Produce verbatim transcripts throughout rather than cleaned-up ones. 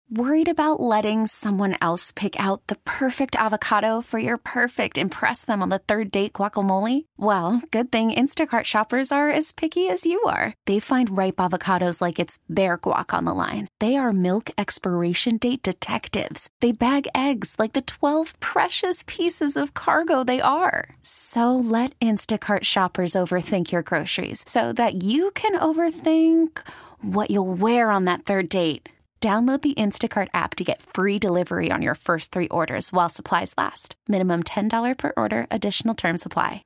Worried about letting someone else pick out the perfect avocado for your perfect impress them on the third date guacamole? Well, good thing Instacart shoppers are as picky as you are. They find ripe avocados like it's their guac on the line. They are milk expiration date detectives. They bag eggs like the twelve precious pieces of cargo they are. So let Instacart shoppers overthink your groceries so that you can overthink what you'll wear on that third date. Download the Instacart app to get free delivery on your first three orders while supplies last. Minimum ten dollars per order. Additional terms apply.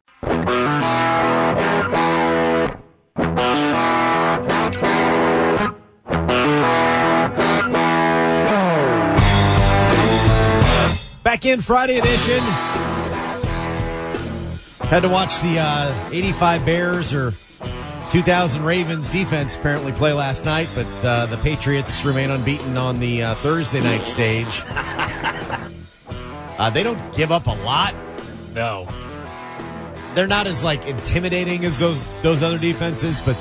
Back in Friday edition. Had to watch the uh, eighty-five Bears or two thousand Ravens defense apparently play last night, but uh, the Patriots remain unbeaten on the uh, Thursday night stage. Uh, they don't give up a lot. No. They're not as, like, intimidating as those those other defenses, but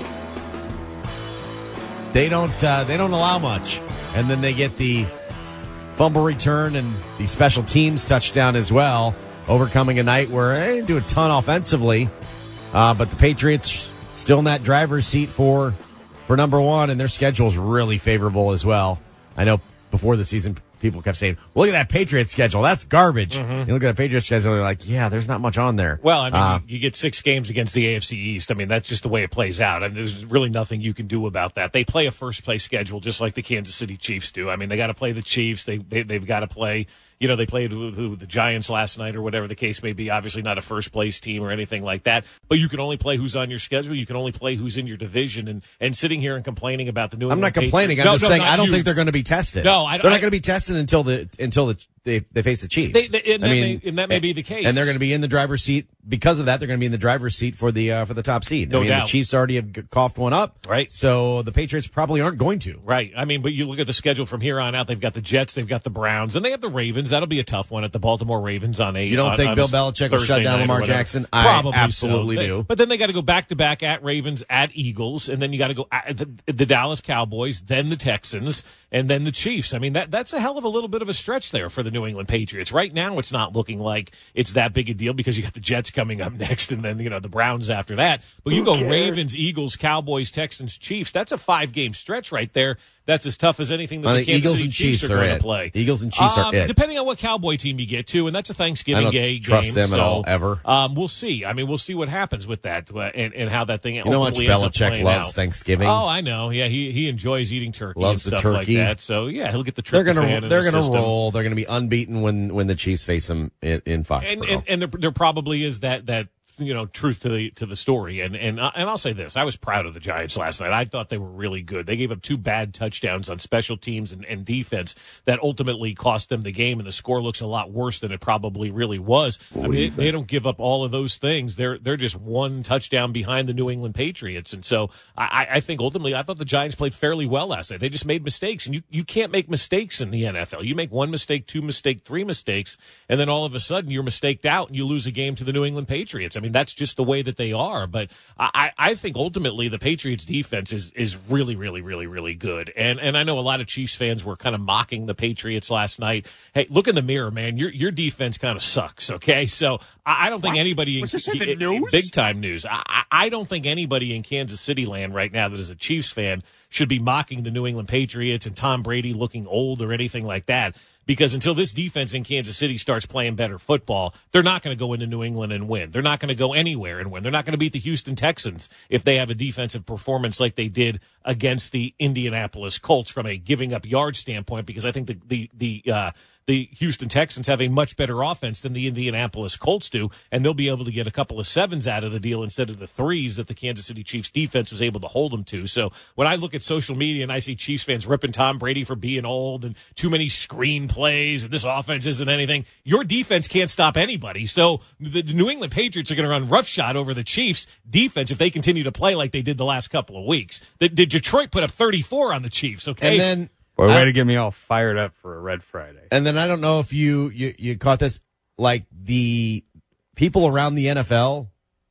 they don't uh, they don't allow much. And then they get the fumble return and the special teams touchdown as well, overcoming a night where they didn't do a ton offensively, uh, but the Patriots still in that driver's seat for for number one, and their schedule is really favorable as well. I know before the season, people kept saying, look at that Patriots schedule. That's garbage. Mm-hmm. You look at the Patriots schedule, you're like, yeah, there's not much on there. Well, I mean, uh, you, you get six games against the A F C East. I mean, that's just the way it plays out. I mean, there's really nothing you can do about that. They play a first-place schedule just like the Kansas City Chiefs do. I mean, they got to play the Chiefs. They, they, they've got to play... You know, they played with who, the Giants last night or whatever the case may be. Obviously not a first-place team or anything like that. But you can only play who's on your schedule. You can only play who's in your division. And, and sitting here and complaining about the New I'm England not complaining. Patriots. I'm just no, saying no, I don't you. think they're going to be tested. No, I, they're not I, going to be tested until the until the they, they face the Chiefs. They, they, and, I that mean, may, and that may be the case. And they're going to be in the driver's seat. Because of that, they're going to be in the driver's seat for the uh, for the top seed. No I mean, doubt. The Chiefs already have g- coughed one up. Right. So the Patriots probably aren't going to. Right. I mean, but you look at the schedule from here on out. They've got the Jets, they've got the Browns, and they have the Ravens. That'll be a tough one at the Baltimore Ravens on eight. You don't on, think on Bill Belichick will shut down Lamar Jackson? I Probably absolutely so. do. They, but then they got to go back to back at Ravens, at Eagles, and then you got to go at the, the Dallas Cowboys, then the Texans, and then the Chiefs. I mean, that that's a hell of a little bit of a stretch there for the New England Patriots. Right now, it's not looking like it's that big a deal because you got the Jets coming up next, and then you know the Browns after that. But you go Ravens, Eagles, Cowboys, Texans, Chiefs. That's a five game stretch right there. That's as tough as anything that well, the Kansas Eagles City and Chiefs, Chiefs are are going it. to play. Eagles and Chiefs um, are it. Depending on what Cowboy team you get to, and that's a Thanksgiving I don't Day trust game. them so, at all, ever. Um, we'll see. I mean, we'll see what happens with that uh, and, and how that thing you know how much Belichick loves out. Thanksgiving? Oh, I know. Yeah, he he enjoys eating turkey Loves and the stuff turkey. like that. So, yeah, he'll get the They're tryptophan gonna in they're the gonna system. roll. They're gonna be unbeaten when when the Chiefs face them in, in Foxborough. And, and, and there, there probably is that that you know truth to the to the story. And and uh, and I'll say this: I was proud of the Giants last night. I thought they were really good. They gave up two bad touchdowns on special teams and, and defense that ultimately cost them the game. And the score looks a lot worse than it probably really was. I mean, they, they don't give up all of those things. They're they're just one touchdown behind the New England Patriots. And so I, I think ultimately, I thought the Giants played fairly well last night. They just made mistakes, and you you can't make mistakes in the N F L. You make one mistake, two mistake, three mistakes, and then all of a sudden you're mistaked out and you lose a game to the New England Patriots. I mean, that's just the way that they are. But I, I think ultimately the Patriots defense is is really, really, really, really good. And and I know a lot of Chiefs fans were kind of mocking the Patriots last night. Hey, look in the mirror, man. Your your defense kind of sucks. Okay, so I, I don't think What? anybody Was this in, in the news? big time news. I, I don't think anybody in Kansas City land right now that is a Chiefs fan should be mocking the New England Patriots and Tom Brady looking old or anything like that. Because until this defense in Kansas City starts playing better football, they're not going to go into New England and win. They're not going to go anywhere and win. They're not going to beat the Houston Texans if they have a defensive performance like they did against the Indianapolis Colts from a giving up yard standpoint. Because I think the the the uh, the Houston Texans have a much better offense than the Indianapolis Colts do, and they'll be able to get a couple of sevens out of the deal instead of the threes that the Kansas City Chiefs defense was able to hold them to. So when I look at social media and I see Chiefs fans ripping Tom Brady for being old and too many screen plays and this offense isn't anything, your defense can't stop anybody. So the New England Patriots are going to run roughshod over the Chiefs defense if they continue to play like they did the last couple of weeks. The, the Detroit put up thirty-four on the Chiefs, okay? And then Boy, way I, to get me all fired up for a Red Friday. And then I don't know if you, you, you caught this, like the people around the N F L,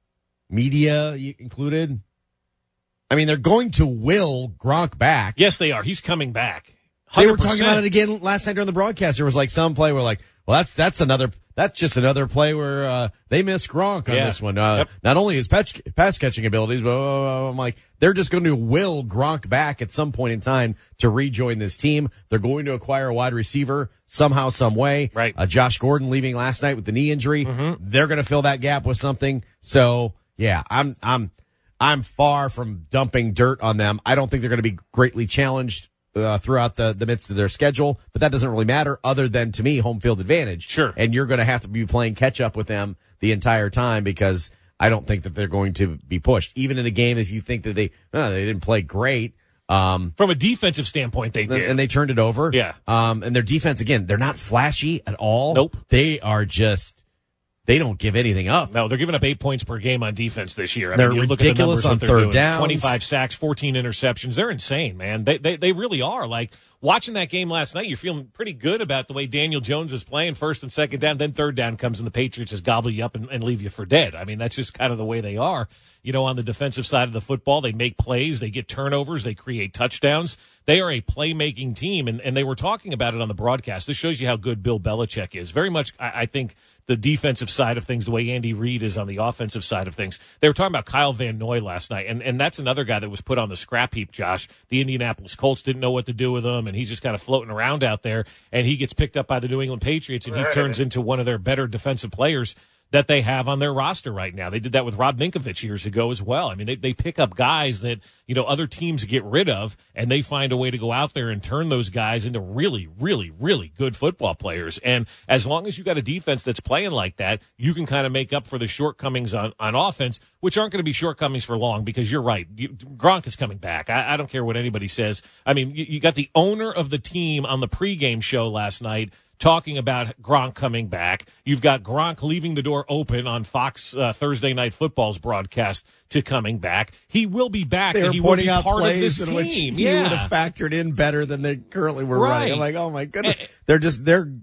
media included. I mean, they're going to will Gronk back. Yes, they are. He's coming back. They one hundred were percent. talking about it again last night during the broadcast. There was like some play where like, well, that's that's another that's just another play where uh, they missed Gronk on Yeah. this one. Uh, Yep. Not only his pass, pass catching abilities, but uh, I'm like, they're just going to will Gronk back at some point in time to rejoin this team. They're going to acquire a wide receiver somehow, some way. Right. Uh, Josh Gordon leaving last night with the knee injury. Mm-hmm. They're going to fill that gap with something. So yeah, I'm I'm I'm far from dumping dirt on them. I don't think they're going to be greatly challenged Uh, throughout the, the midst of their schedule, but that doesn't really matter other than, to me, home field advantage. Sure. And you're going to have to be playing catch up with them the entire time because I don't think that they're going to be pushed. Even in a game as you think that they, oh, they didn't play great. Um, From a defensive standpoint, they did. and they turned it over. Yeah. Um, and their defense, again, they're not flashy at all. Nope. They are just, they don't give anything up. No, they're giving up eight points per game on defense this year. I They're mean, you look at the ridiculous numbers, what on they're third doing. downs. twenty-five sacks, fourteen interceptions. They're insane, man. They, they they really are. Like, watching that game last night, you're feeling pretty good about the way Daniel Jones is playing first and second down. Then third down comes and the Patriots just gobble you up and, and leave you for dead. I mean, that's just kind of the way they are. You know, on the defensive side of the football, they make plays, they get turnovers, they create touchdowns. They are a playmaking team, and, and they were talking about it on the broadcast. This shows you how good Bill Belichick is. Very much, I, I think, the defensive side of things, the way Andy Reid is on the offensive side of things. They were talking about Kyle Van Noy last night, and, and that's another guy that was put on the scrap heap, Josh. The Indianapolis Colts didn't know what to do with him, and he's just kind of floating around out there, and he gets picked up by the New England Patriots, and he turns into one of their better defensive players that they have on their roster right now. They did that with Rob Ninkovich years ago as well. I mean, they, they pick up guys that, you know, other teams get rid of, and they find a way to go out there and turn those guys into really, really, really good football players. And as long as you got a defense that's playing like that, you can kind of make up for the shortcomings on, on offense, which aren't going to be shortcomings for long because you're right. You, Gronk is coming back. I, I don't care what anybody says. I mean, you, you got the owner of the team on the pregame show last night talking about Gronk coming back. You've got Gronk leaving the door open on Fox uh, Thursday Night Football's broadcast to coming back. He will be back. They and were he will pointing be out part of plays this in which team. he Yeah. would have factored in better than they currently were Right. running. I'm like, oh my goodness, Eh, they're just they're.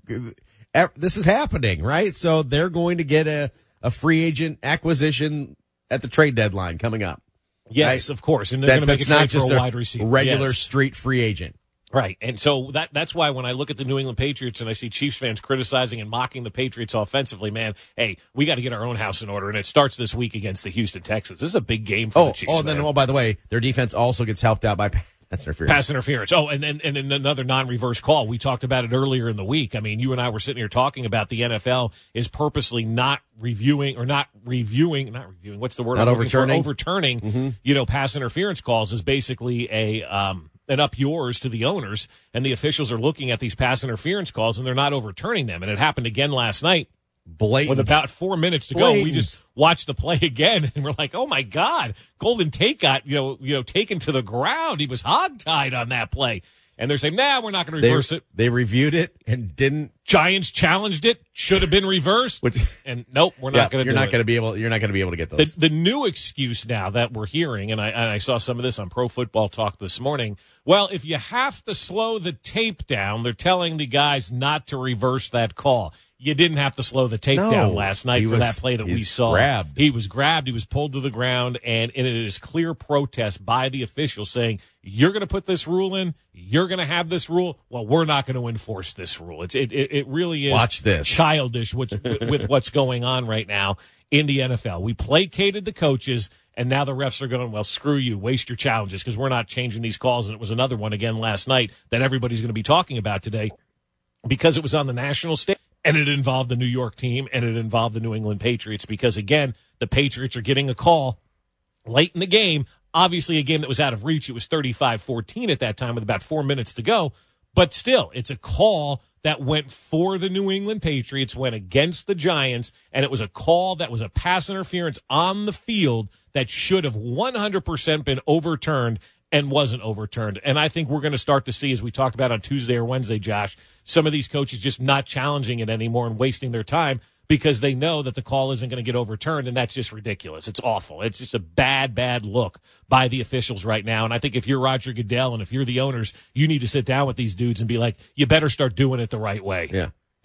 This is happening, right? So they're going to get a a free agent acquisition at the trade deadline coming up. Yes, right? of course. And they're That, going to make a that's trade not just for a a wide receiver. regular Yes. street free agent. Right. And so that that's why when I look at the New England Patriots and I see Chiefs fans criticizing and mocking the Patriots offensively, man, hey, we got to get our own house in order. And it starts this week against the Houston Texans. This is a big game for Oh, the Chiefs. oh, then man. oh, by the way, their defense also gets helped out by pass interference. Pass interference. Oh, and then and then another non-reverse call. We talked about it earlier in the week. I mean, you and I were sitting here talking about the N F L is purposely not reviewing or not reviewing, not reviewing. What's the word? Not I'm looking for? overturning. Overturning. Mm-hmm. You know, pass interference calls is basically a um an up yours to the owners, and the officials are looking at these pass interference calls and they're not overturning them. And it happened again last night. Blatant. With about four minutes to go, we Blatant. just watched the play again, and we're like, "Oh my God!" Golden Tate got you know you know taken to the ground. He was hogtied on that play, and they're saying, "Nah, we're not going to they, reverse it." they reviewed it and didn't. Giants challenged it; should have been reversed, Which, and nope, we're yeah, not going to. You're do not it. going to be able. You're not going to be able to get those. The, the new excuse now that we're hearing, and I, and I saw some of this on Pro Football Talk this morning. Well, if you have to slow the tape down, they're telling the guys not to reverse that call. You didn't have to slow the tape No, down last night he for was- that play that we he's saw. grabbed. He was grabbed. He was pulled to the ground, and, and it is clear protest by the officials saying, "You're going to put this rule in. You're going to have this rule. Well, we're not going to enforce this rule." It's, it, it it really is Watch this. childish what's, with what's going on right now in the N F L. We placated the coaches, and now the refs are going, well, screw you, waste your challenges because we're not changing these calls. And it was another one again last night that everybody's going to be talking about today because it was on the national stage. And it involved the New York team, and it involved the New England Patriots because, again, the Patriots are getting a call late in the game. Obviously, a game that was out of reach. It was thirty-five fourteen at that time with about four minutes to go. But still, it's a call that went for the New England Patriots, went against the Giants, and it was a call that was a pass interference on the field that should have one hundred percent been overturned and wasn't overturned. And I think we're going to start to see, as we talked about on Tuesday or Wednesday, Josh, some of these coaches just not challenging it anymore and wasting their time because they know that the call isn't going to get overturned, and that's just ridiculous. It's awful. It's just a bad, bad look by the officials right now. And I think if you're Roger Goodell and if you're the owners, you need to sit down with these dudes and be like, you better start doing it the right way. Yeah.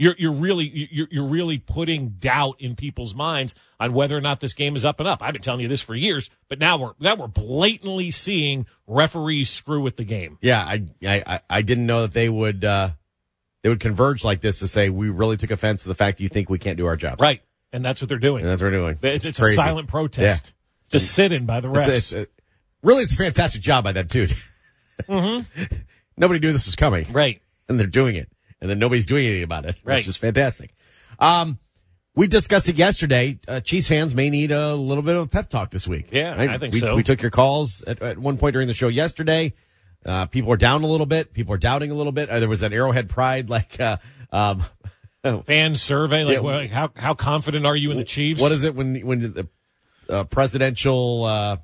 you're you're really you're you're really putting doubt in people's minds on whether or not this game is up and up. I've been telling you this for years, but now we're now we're blatantly seeing referees screw with the game. Yeah, I I I didn't know that they would uh, they would converge like this to say we really took offense to the fact that you think we can't do our job. Right, and that's what they're doing. And that's what they're doing. It's, it's it's a silent protest. Yeah. Just sit in by the refs. It's, it's, it, really, it's a fantastic job by them too. Mm-hmm. Nobody knew this was coming, right? And they're doing it, and then nobody's doing anything about it, right. which is fantastic. Um, we discussed it yesterday. Uh, Chiefs fans may need a little bit of a pep talk this week. Yeah, right? I think we, so. We took your calls at, at one point during the show yesterday. Uh, people were down a little bit. People were doubting a little bit. Uh, there was an Arrowhead Pride, like, uh, um, fan survey. Like, yeah, well, like how how confident are you in the Chiefs? What is it when when the uh, presidential uh,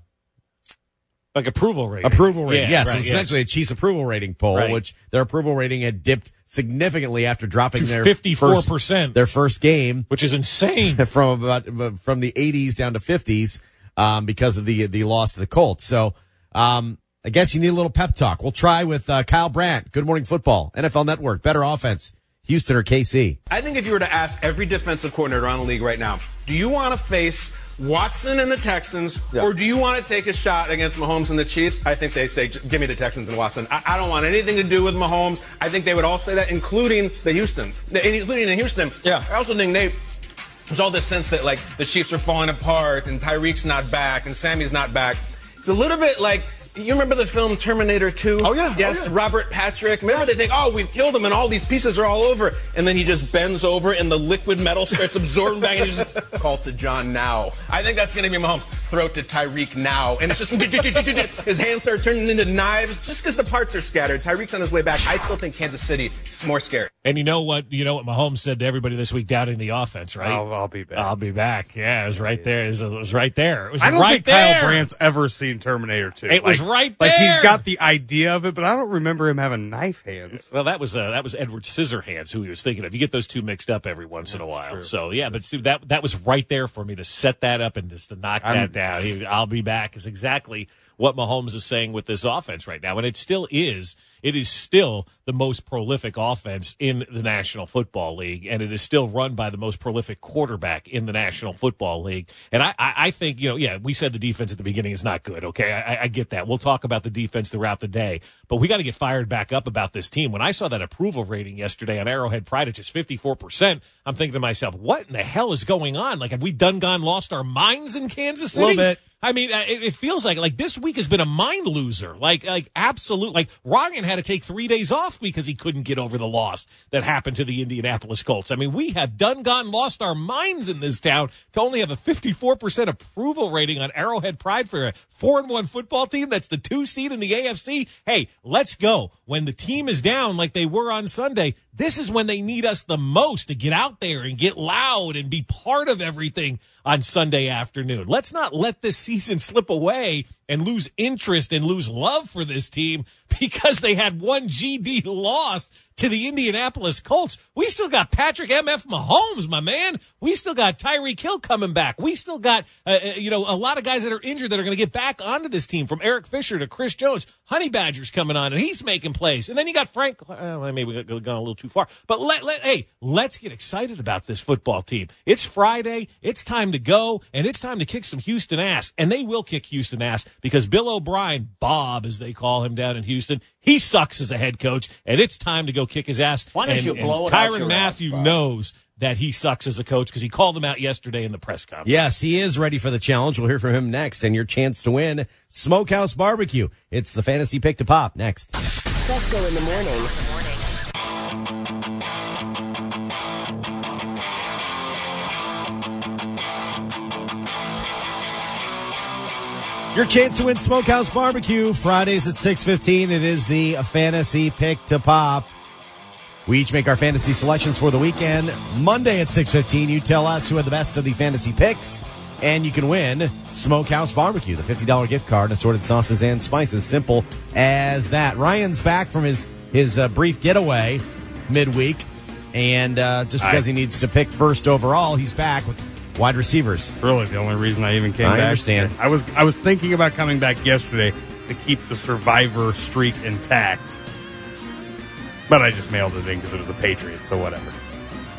like approval rating? Approval rating. Yeah, yes, right, it was yeah. essentially a Chiefs approval rating poll, Right. which their approval rating had dipped significantly after dropping To their fifty-four percent. first, their first game, which is insane. from about from the eighties down to fifties um, because of the the loss to the Colts. So um, I guess you need a little pep talk. We'll try with uh, Kyle Brandt. Good Morning Football, N F L Network, better offense, Houston or K C? I think if you were to ask every defensive coordinator around the league right now, do you want to face Watson and the Texans, yeah. or do you want to take a shot against Mahomes and the Chiefs? I think they say, give me the Texans and Watson. I, I don't want anything to do with Mahomes. I think they would all say that, including the Houston, including in Houston. Yeah. I also think, Nate, there's all this sense that, like, the Chiefs are falling apart and Tyreek's not back and Sammy's not back. It's a little bit like, you remember the film Terminator two? Oh, yeah. Yes, oh, yeah. Robert Patrick. Remember they think, oh, we've killed him and all these pieces are all over. And then he just bends over and the liquid metal starts absorbing back and he just call to John now. I think that's going to be Mahomes. Throw to Tyreek now. And it's just, his hands start turning into knives just because the parts are scattered. Tyreek's on his way back. I still think Kansas City is more scary. And you know what? You know what Mahomes said to everybody this week doubting the offense, right? I'll, I'll be back. I'll be back. Yeah, it was right there. It was, it was right there. It was I don't right think there. Kyle Brandt's ever seen Terminator two. It was like, right Like there. he's got the idea of it, but I don't remember him having knife hands. Well, that was uh, that was Edward Scissorhands who he was thinking of. You get those two mixed up every once That's in a while. true. So yeah, but Steve, that that was right there for me to set that up and just to knock I'm- that down. He, I'll be back is exactly what Mahomes is saying with this offense right now, and it still is. It is still the most prolific offense in the National Football League, and it is still run by the most prolific quarterback in the National Football League. And I, I, I think, you know, yeah, we said the defense at the beginning is not good. Okay, I, I get that. We'll talk about the defense throughout the day, but we got to get fired back up about this team. When I saw that approval rating yesterday on Arrowhead Pride at just fifty-four percent, I'm thinking to myself, what in the hell is going on? Like, have we done gone lost our minds in Kansas City? A little bit. I mean, uh, it, it feels like like this week has been a mind loser. Like, like absolute. Like Ryan had to take three days off because he couldn't get over the loss that happened to the Indianapolis Colts. I mean, we have done gone lost our minds in this town to only have a fifty-four percent approval rating on Arrowhead Pride for a four and one football team that's the two seed in the A F C. Hey, let's go. When the team is down like they were on Sunday, this is when they need us the most to get out there and get loud and be part of everything on Sunday afternoon. Let's not let this season slip away and lose interest and lose love for this team because they had one G D loss to the Indianapolis Colts. We still got Patrick M F Mahomes, my man. We still got Tyreek Hill coming back. We still got, uh, you know, a lot of guys that are injured that are going to get back onto this team, from Eric Fisher to Chris Jones. Honey Badger's coming on, and he's making plays. And then you got Frank. Uh, maybe we got gone a little too far. But let, let, hey, let's get excited about this football team. It's Friday. It's time to go, and it's time to kick some Houston ass. And they will kick Houston ass because Bill O'Brien, Bob, as they call him down in Houston, he sucks as a head coach, and it's time to go kick his ass. Why don't and, you blow and it out Tyrann your Mathieu ass, Bob? knows that he sucks as a coach because he called them out yesterday in the press conference. Yes, he is ready for the challenge. We'll hear from him next, and your chance to win Smokehouse Barbecue. It's the fantasy pick to pop next. Fesco in the morning. Your chance to win Smokehouse Barbecue Fridays at six fifteen. It is the fantasy pick to pop. We each make our fantasy selections for the weekend. Monday at six fifteen, you tell us who had the best of the fantasy picks, and you can win Smokehouse Barbecue, the fifty dollars gift card, assorted sauces and spices. Simple as that. Ryan's back from his, his uh, brief getaway midweek, and uh, just because I, he needs to pick first overall, he's back with wide receivers. Really, the only reason I even came I back. understand. I was I was thinking about coming back yesterday to keep the survivor streak intact, but I just mailed it in because it was the Patriots, so whatever.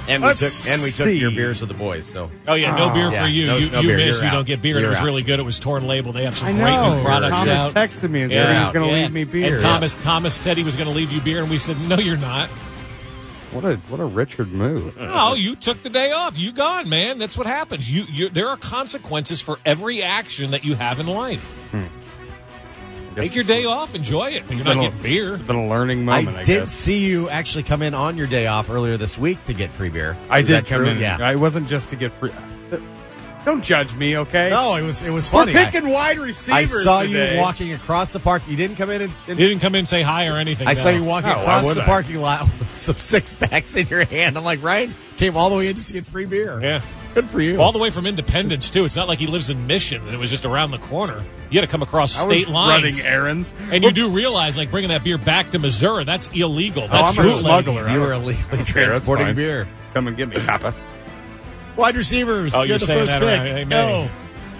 And we Let's took and we took see. your beers with the boys. So Oh, yeah, no beer yeah, for you. no- you no you beer. missed. You're You don't out. get beer. And it You're was out. really good. It was Torn Label. They have some I great know. new products Thomas out. texted me and Yeah. said he was going to Yeah. leave me beer. And Thomas Thomas said he was going to leave you beer, and we said, no, you're not. What a what a Richard move. Oh, you took the day off. You gone, man. That's what happens. You, you There are consequences for every action that you have in life. Take your day off. Enjoy it. You're not been a- getting beer. It's been a learning moment. I, I did guess. see you actually come in on your day off earlier this week to get free beer. I Is did that come true? in. Yeah. It wasn't just to get free. Don't judge me, okay? No, it was it was We're funny. picking I, wide I receivers. saw today. you walking across the park. You didn't come in and, and You didn't come in and say hi or anything. I no. saw you walking Oh, why across would the I? parking lot with some six packs in your hand. I'm like, Ryan came all the way in just to get free beer. Yeah. Good for you. All the way from Independence, too. It's not like he lives in Mission and it was just around the corner. You had to come across I state was lines. running errands. And you do realize, like, bringing that beer back to Missouri, that's illegal. That's I'm a bootlegging. smuggler. You were illegally that's transporting fine. beer. Come and get me, Papa. Wide receivers. Oh, you're, you're the saying first that pick. around- Amen. Go.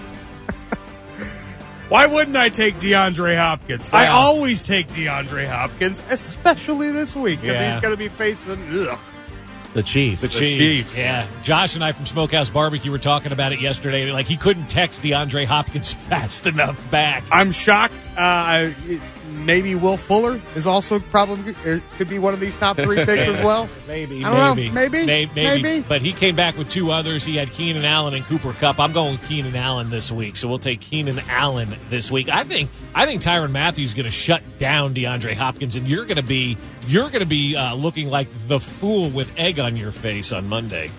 Why wouldn't I take DeAndre Hopkins? I always take DeAndre Hopkins, especially this week, because Yeah. he's going to be facing ugh, The Chiefs. The Chiefs. Chiefs. Yeah. Josh and I from Smokehouse Barbecue were talking about it yesterday. Like, he couldn't text DeAndre Hopkins fast enough back. I'm shocked. Uh, I, maybe Will Fuller is also probably er, could be one of these top three picks as well. Maybe, I don't maybe, know. Maybe. May- maybe, Maybe. But he came back with two others. He had Keenan Allen and Cooper Kupp. I'm going with Keenan Allen this week, so we'll take Keenan Allen this week. I think I think Tyrann Mathieu is going to shut down DeAndre Hopkins, and you're going to be you're going to be uh, looking like the fool with egg on your face on Monday.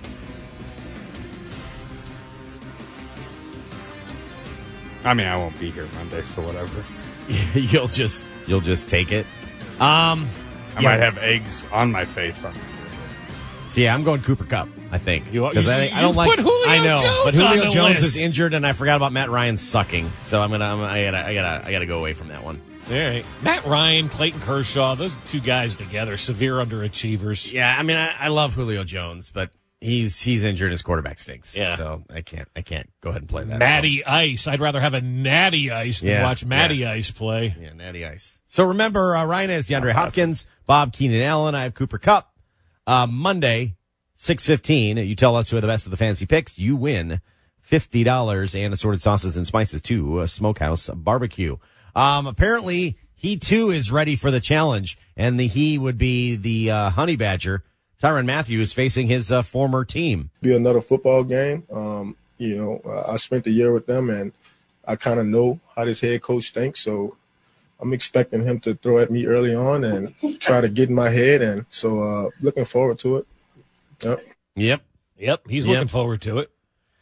I mean, I won't be here Monday, so whatever. you'll just you'll just take it. Um, I yeah. might have eggs on my face. On So yeah, I'm going Cooper Kupp. I think You- because you- I, think- I you don't like. put Julio I know, Jones but Julio on the Jones list. is injured, and I forgot about Matt Ryan sucking. So I'm gonna, I'm, I gotta, I gotta, I gotta go away from that one. All right, Matt Ryan, Clayton Kershaw, those two guys together, severe underachievers. Yeah, I mean, I, I love Julio Jones, but he's he's injured. His quarterback stinks. Yeah. So I can't, I can't go ahead and play that. Matty Ice. I'd rather have a Natty Ice than Yeah, watch Matty yeah. Ice play. So, yeah, Natty Ice. So remember, uh, Ryan has DeAndre Hopkins, Bob Keenan Allen. I have Cooper Kupp. Uh, Monday, six fifteen. You tell us who are the best of the fantasy picks. You win fifty dollars and assorted sauces and spices to uh, Smokehouse Barbecue. Um, apparently, he too is ready for the challenge, and the he would be the uh, Honey Badger. Tyrann Mathieu is facing his uh, former team. Be another football game. Um, you know, uh, I spent a year with them, and I kind of know how this head coach thinks. So I'm expecting him to throw at me early on and try to get in my head. And so uh, looking forward to it. Yep. Yep. Yep, he's Yep. looking forward to it.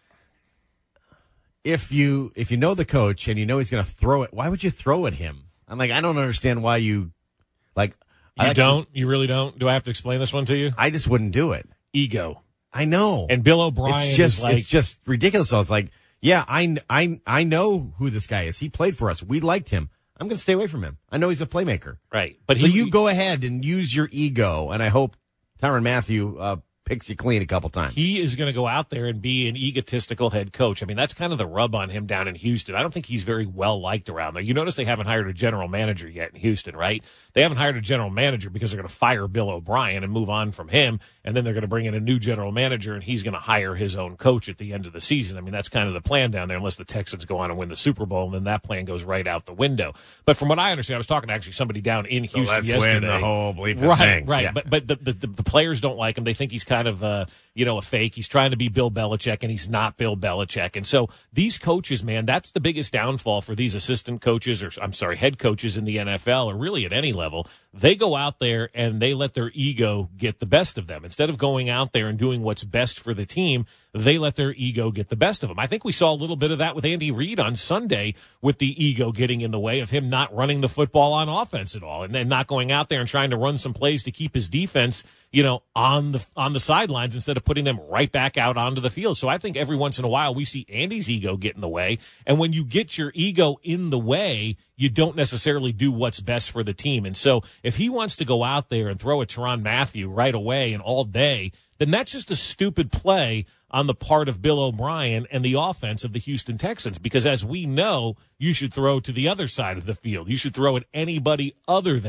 If you if you know the coach and you know he's going to throw it, why would you throw at him? I'm like, I don't understand why you like. I You like to- don't? You really don't? Do I have to explain this one to you? I just wouldn't do it. Ego. I know. And Bill O'Brien it's just is like, it's just ridiculous. So it's like, yeah, I, I, I know who this guy is. He played for us. We liked him. I'm going to stay away from him. I know he's a playmaker. right. But So he, you go ahead and use your ego, and I hope Tyrann Mathieu uh, picks you clean a couple times. he is going to go out there and be an egotistical head coach. I mean, that's kind of the rub on him down in Houston. I don't think he's very well liked around there. You notice they haven't hired a general manager yet in Houston, right? They haven't hired a general manager because they're going to fire Bill O'Brien and move on from him, and then they're going to bring in a new general manager, and he's going to hire his own coach at the end of the season. I mean, that's kind of the plan down there, unless the Texans go on and win the Super Bowl, and then that plan goes right out the window. But from what I understand, I was talking to actually somebody down in Houston let's yesterday. win the whole bleeping right, thing. Right, Yeah. But but the, the the players don't like him. They think he's kind of uh you know a fake. He's trying to be Bill Belichick, and he's not Bill Belichick. And so these coaches, man, that's the biggest downfall for these assistant coaches, or I'm sorry, head coaches in the N F L, or really at any level. They go out there and they let their ego get the best of them. Instead of going out there and doing what's best for the team, they let their ego get the best of them. I think we saw a little bit of that with Andy Reid on Sunday, with the ego getting in the way of him not running the football on offense at all, and then not going out there and trying to run some plays to keep his defense, you know, on the on the sidelines instead of putting them right back out onto the field. So I think every once in a while we see Andy's ego get in the way, and when you get your ego in the way, you don't necessarily do what's best for the team. And so if he wants to go out there and throw a Tyrann Mathieu right away and all day, then that's just a stupid play on the part of Bill O'Brien and the offense of the Houston Texans. Because as we know, you should throw to the other side of the field. You should throw at anybody other than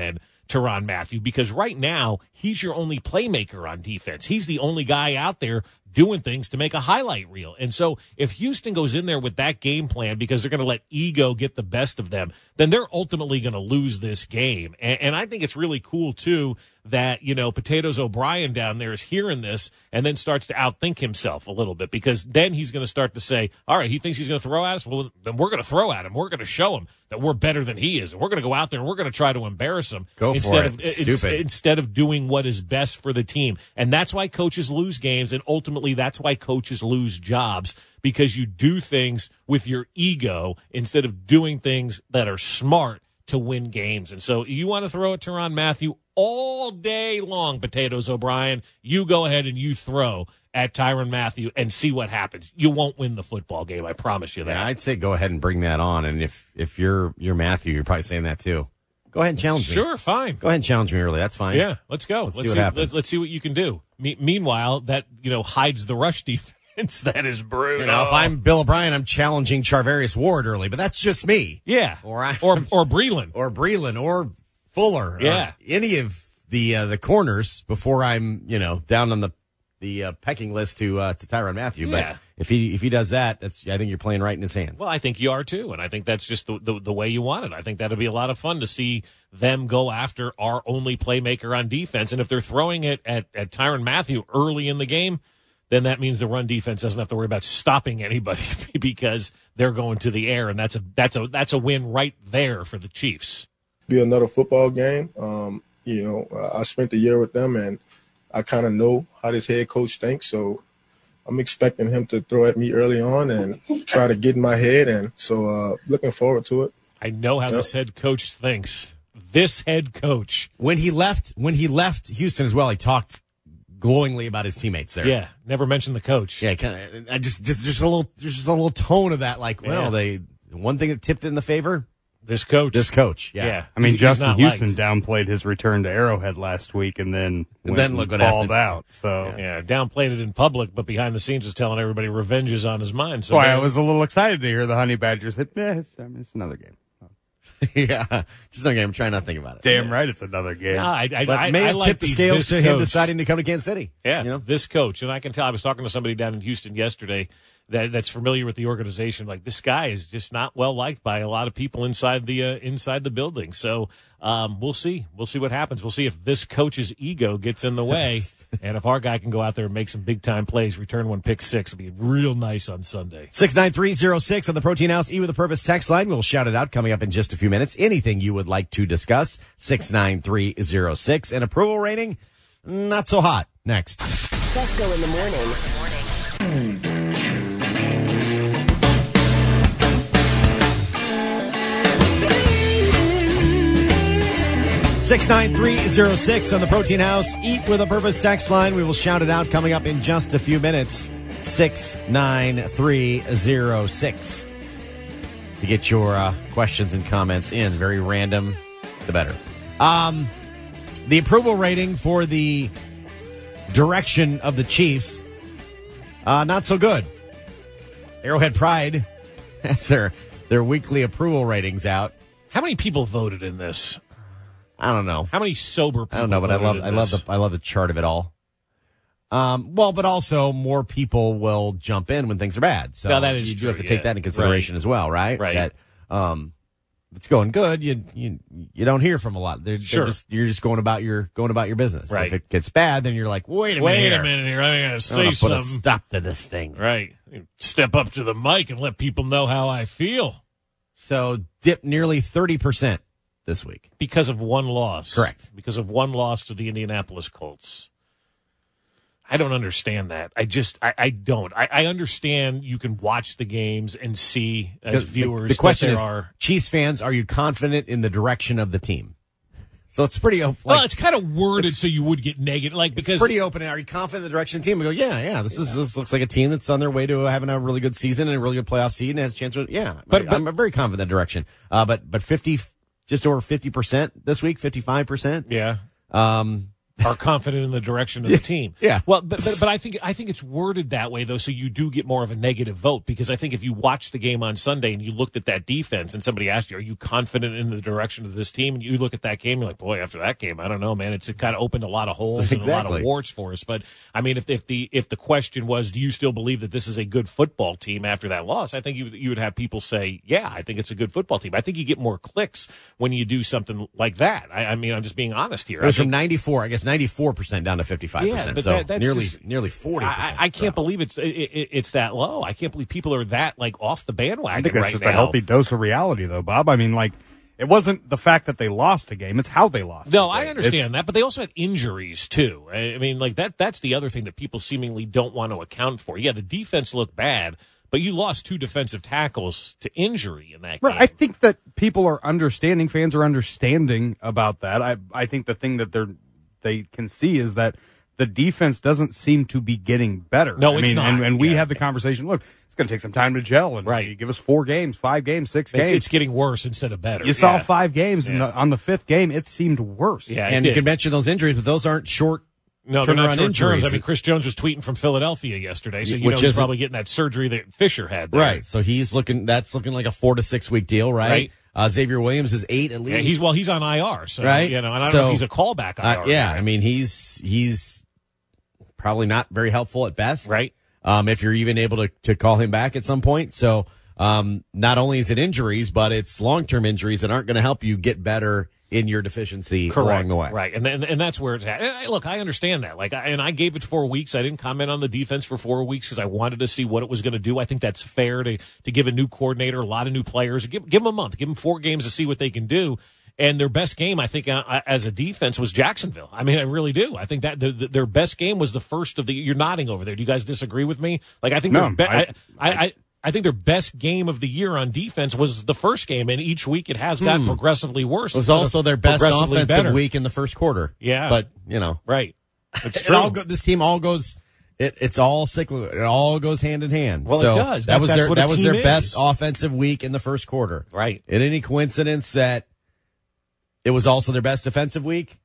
Tyrann Mathieu, because right now he's your only playmaker on defense. He's the only guy out there doing things to make a highlight reel. And so if Houston goes in there with that game plan because they're going to let ego get the best of them, then they're ultimately going to lose this game. And, and I think it's really cool, too, that, you know, Potatoes O'Brien down there is hearing this and then starts to outthink himself a little bit, because then he's going to start to say, all right, he thinks he's going to throw at us. Well, then we're going to throw at him. We're going to show him that we're better than he is. And we're going to go out there and we're going to try to embarrass him. Go instead for it. Of, It's it's, stupid. Instead of doing what is best for the team. And that's why coaches lose games. And ultimately, that's why coaches lose jobs, because you do things with your ego instead of doing things that are smart to win games. And so you want to throw at Tyrann Mathieu all day long, Potatoes O'Brien. You go ahead and you throw at Tyrann Mathieu and see what happens. You won't win the football game. I promise you that. Yeah, I'd say go ahead and bring that on. And if, if you're, you're Mathieu, you're probably saying that too. Go ahead and challenge me. Sure, fine. Go ahead and challenge me early. That's fine. Yeah, let's go. Let's, let's see what happens. Let, let's see what you can do. Me- meanwhile, that, you know, hides the rush defense. That is brutal. You know, if I'm Bill O'Brien, I'm challenging Charvarius Ward early, but that's just me. Yeah. Or I, or or Breland. or Breland or Fuller. Yeah. Or any of the uh, the corners before I'm, you know, down on the the uh, pecking list to uh, to Tyrann Mathieu. Yeah. But if he if he does that, that's I think you're playing right in his hands. Well, I think you are too, and I think that's just the, the the way you want it. I think that'll be a lot of fun to see them go after our only playmaker on defense. And if they're throwing it at, at Tyrann Mathieu early in the game, then that means the run defense doesn't have to worry about stopping anybody because they're going to the air, and that's a that's a that's a win right there for the Chiefs. Be another football game. Um, you know, uh, I spent a year with them, and I kind of know how this head coach thinks. So I'm expecting him to throw at me early on and try to get in my head. And so uh, looking forward to it. I know how Yep. this head coach thinks. This head coach, When he left, when he left Houston as well, he talked glowingly about his teammates there. yeah, never mentioned the coach. Yeah, kind of. I just, just, just a little, just a little tone of that. Like, well, Yeah. they one thing that tipped in the favor. This coach, This coach, yeah. yeah. I mean, He's- he's Justin not Houston liked. downplayed his return to Arrowhead last week, and then And went then look what balled happened. out. So Yeah, downplayed it in public, but behind the scenes was telling everybody revenge is on his mind. So why I man, was a little excited to hear the Honey Badgers hit. Eh, it's, I mean, it's another game. yeah. Just okay. I'm trying not to think about it. Damn right, it's another game. No, I, I, But I, may I have like tipped the scales this to him coach. deciding to come to Kansas City. Yeah, You know? this coach, and I can tell. I was talking to somebody down in Houston yesterday that that's familiar with the organization. Like, this guy is just not well liked by a lot of people inside the uh, inside the building. So um, we'll see. We'll see what happens. We'll see if this coach's ego gets in the way, and if our guy can go out there and make some big time plays, return one pick six, it'll be real nice on Sunday. six nine three oh six on the Protein House E with a Purpose text line. We'll shout it out coming up in just a few minutes. Anything you would like to discuss, six nine three oh six. And approval rating, not so hot. Next. Fesco in the morning. six nine three oh six on the Protein House Eat with a Purpose text line. We will shout it out coming up in just a few minutes. six nine three oh six to get your uh, questions and comments in. Very random, the better. Um, the approval rating for the direction of the Chiefs, uh, not so good. Arrowhead Pride has their, their weekly approval ratings out. How many people voted in this? I don't know. How many sober people? I don't know, but I voted love in I love this? the I love the chart of it all. Um, well, but also more people will jump in when things are bad. So No, that is you do true, have to take yeah. that into consideration Right. as well, right? Right. That um, if it's going good, you you you don't hear from a lot. They're, they're Sure. just, you're just going about your going about your business. Right. If it gets bad, then you're like, wait a Wait minute, a here. minute here. I gotta I'm say gonna put something. a stop to this thing. Right. Step up to the mic and let people know how I feel. So dip nearly thirty percent this week. Because of one loss. Correct. Because of one loss to the Indianapolis Colts. I don't understand that. I just, I, I don't. I, I understand you can watch the games and see as The- viewers the, the question that is, there are. Chiefs fans, are you confident in the direction of the team? So it's pretty open. Well, like, it's kind of worded so you would get negative, like because it's pretty open. Are you confident in the direction of the team? We go, yeah, yeah. This is this looks like a team that's on their way to having a really good season and a really good playoff seed and has a chance to. Yeah, But- I, but- I'm very confident in the direction. Uh, but but fifty, just over fifty percent this week, fifty five percent. yeah. Um, are confident in the direction of the team. Yeah. Well, but, but but I think I think it's worded that way though, so you do get more of a negative vote, because I think if you watch the game on Sunday and you looked at that defense and somebody asked you, "Are you confident in the direction of this team?" and you look at that game, you're like, "Boy, after that game, I don't know, man. It's it kind of opened a lot of holes and a lot Exactly. of warts for us." But I mean, if if the if the question was, "Do you still believe that this is a good football team after that loss?" I think you you would have people say, "Yeah, I think it's a good football team." I think you get more clicks when you do something like that. I, I mean, I'm just being honest here. It was I think, from ninety-four, I guess ninety-four percent down to fifty-five percent. Yeah, but so that- that's nearly just- nearly forty percent. I, I can't believe it's it, it, it's that low. I can't believe people are that like off the bandwagon I think that's right just now. a healthy dose of reality, though, Bob. I mean, like, it wasn't the fact that they lost a game; it's how they lost. No, the I game. understand It's- that, but they also had injuries too. I I mean, like that. That's the other thing that people seemingly don't want to account for. Yeah, the defense looked bad, but you lost two defensive tackles to injury in that Right. game. I think that people are understanding, fans are understanding about that. I I think the thing that they're they can see is that the defense doesn't seem to be getting better. No, I it's mean, not. And, and we Yeah. had the conversation. Look, it's going to take some time to gel, and Right. you give us four games, five games, six it's, games. it's getting worse instead of better. you saw Yeah. five games, and Yeah. the, on the fifth game, it seemed worse. Yeah, it And you did. can mention those injuries, but those aren't short. No, they're not turnaround short injuries. terms. I mean, Chris Jones was tweeting from Philadelphia yesterday, so you Which know he's isn't- probably getting that surgery that Fisher had. There. Right. So he's looking, that's looking like a four to six week deal, right? Right. Uh, Xavier Williams is eight at least. Yeah, he's well, he's on I R, so Right. you know, and I don't So, know if he's a callback I R. Uh, yeah. right? I mean, he's, he's probably not very helpful at best. right. Um, if you're even able to, to call him back at some point. So, um, not only is it injuries, but it's long-term injuries that aren't going to help you get better in your deficiency along the way. Right, and and, and that's where it's at. And I, look, I understand that. Like, I, and I gave it four weeks. I didn't comment on the defense for four weeks because I wanted to see what it was going to do. I think that's fair to to give a new coordinator, a lot of new players, give give them a month, give them four games to see what they can do. And their best game, I think, uh, as a defense, was Jacksonville. I mean, I really do. I think that the, the, their best game was the first of the. You're nodding over there. Do you guys disagree with me? Like, I think No, their be- I- I, I, I I think their best game of the year on defense was the first game, and each week it has gotten progressively worse. It was instead of also their best progressively offensive better. week in the first quarter. Yeah. But, you know, Right. It's it true. all go, this team all goes, it, it's all cyclical. It all goes hand in hand. Well, it so does. That, That- was that's their, what a that was team their best is. offensive week in the first quarter. Right. And any coincidence that it was also their best defensive week?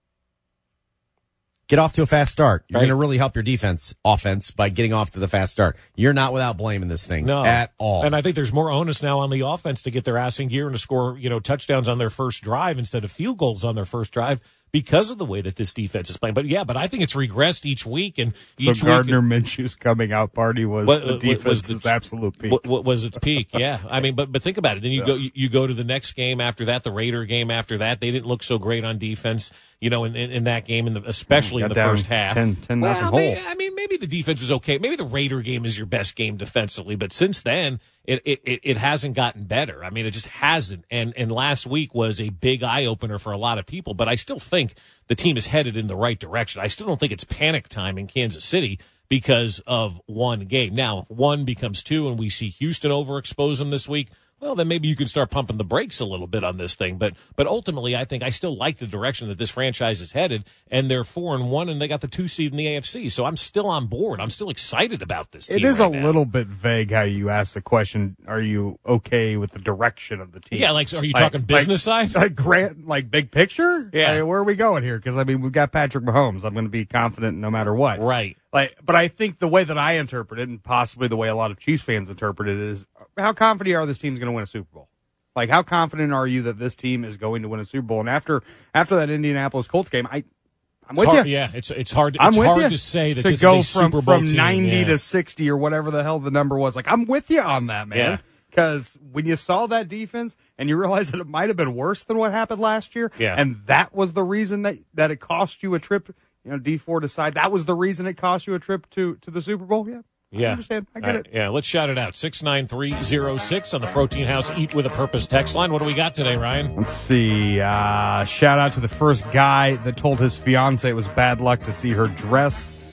Get off to a fast start. You're Right. going to really help your defense offense by getting off to the fast start. You're not without blame in this thing No. at all. And I think there's more onus now on the offense to get their ass in gear and to score, you know, touchdowns on their first drive instead of field goals on their first drive because of the way that this defense is playing. But yeah, but I think it's regressed each week, and So each Gardner week Minshew's coming out party was What- the what- defense's was the- absolute peak. What, what was its peak? Yeah, I mean, but but think about it. Then you go you, you go to the next game after that, the Raider game after that. They didn't look so great on defense, you know, in in, in that game, in the, especially in Got the down first half. ten, ten well, nothing may- hole. I mean, maybe the defense was okay. Maybe the Raider game is your best game defensively, but since then. It, it it hasn't gotten better. I mean, it just hasn't. And and last week was a big eye opener for a lot of people. But I still think the team is headed in the right direction. I still don't think it's panic time in Kansas City because of one game. Now, if one becomes two, and we see Houston overexpose them this week, well, then maybe you can start pumping the brakes a little bit on this thing. But but ultimately, I think I still like the direction that this franchise is headed, and they're four and one, and they got the two seed in the A F C. So I'm still on board. I'm still excited about this team. It is right a now. little bit vague how you ask the question. Are you okay with the direction of the team? Yeah, like, so are you Like- talking business like, side? Like grant, like big picture? Yeah. I mean, where are we going here? Because I mean, we've got Patrick Mahomes. I'm going to be confident no matter what. Right. Like, but I think the way that I interpret it, and possibly the way a lot of Chiefs fans interpret it, is how confident are this team's going to win a Super Bowl? Like, how confident are you that this team is going to win a Super Bowl? And after after that Indianapolis Colts game, I I'm with It's hard, you. yeah, it's it's hard. I'm It's with hard you. to say that to this go is a from Super Bowl from team, ninety yeah. to sixty or whatever the hell the number was. Like, I'm with you on that, man. Yeah. Because when you saw that defense and you realize that it might have been worse than what happened last year, Yeah. and that was the reason that that it cost you a trip. You know, D four decide that was the reason it cost you a trip to to the Super Bowl. Yeah. I Yeah, understand. I get Uh, it. Yeah, let's shout it out. six nine three oh six on the Protein House Eat with a Purpose text line. What do we got today, Ryan? Let's see. Uh, shout out to the first guy that told his fiance it was bad luck to see her dress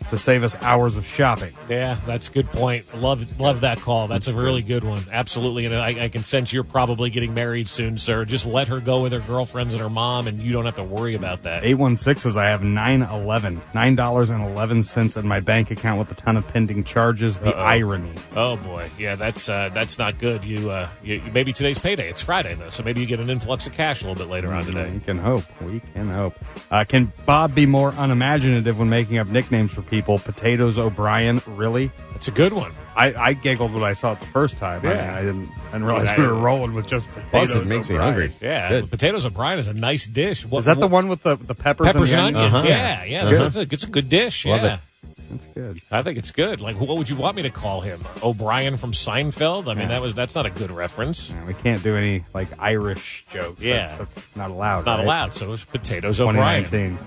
to save us hours of shopping. Yeah, that's a good point. Love love that call. That's, that's a really good one. Absolutely. And I, I can sense you're probably getting married soon, sir. Just let her go with her girlfriends and her mom, and you don't have to worry about that. eight one six says I have nine eleven, nine dollars and eleven cents in my bank account with a ton of pending charges. The Uh-oh. irony. Oh, boy. Yeah, that's uh, that's not good. You, uh, you Maybe today's payday. It's Friday, though, so maybe you get an influx of cash a little bit later on today. We can hope. We can hope. Uh, can Bob be more unimaginative when making up nicknames for people? Potatoes O'Brien, really? It's a good one. I, I giggled when I saw it the first time. Yeah. I, mean, I didn't, I didn't realize I- we were rolling with just potatoes. Plus, it makes me O'Brien. hungry. Yeah, Good. Potatoes O'Brien is a nice dish. What, Is that the what- one with the, the peppers, Peppers and and the onions. Uh-huh. Yeah, yeah. It's That's, that's a, it's a good dish. Love yeah. it. That's good. I think it's good. Like, what would you want me to call him? O'Brien from Seinfeld? I mean, Yeah. that was that's not a good reference. Yeah, we can't do any like Irish jokes. Yeah. That's, that's not allowed. Not right? allowed. So it's Potatoes O'Brien. twenty nineteen.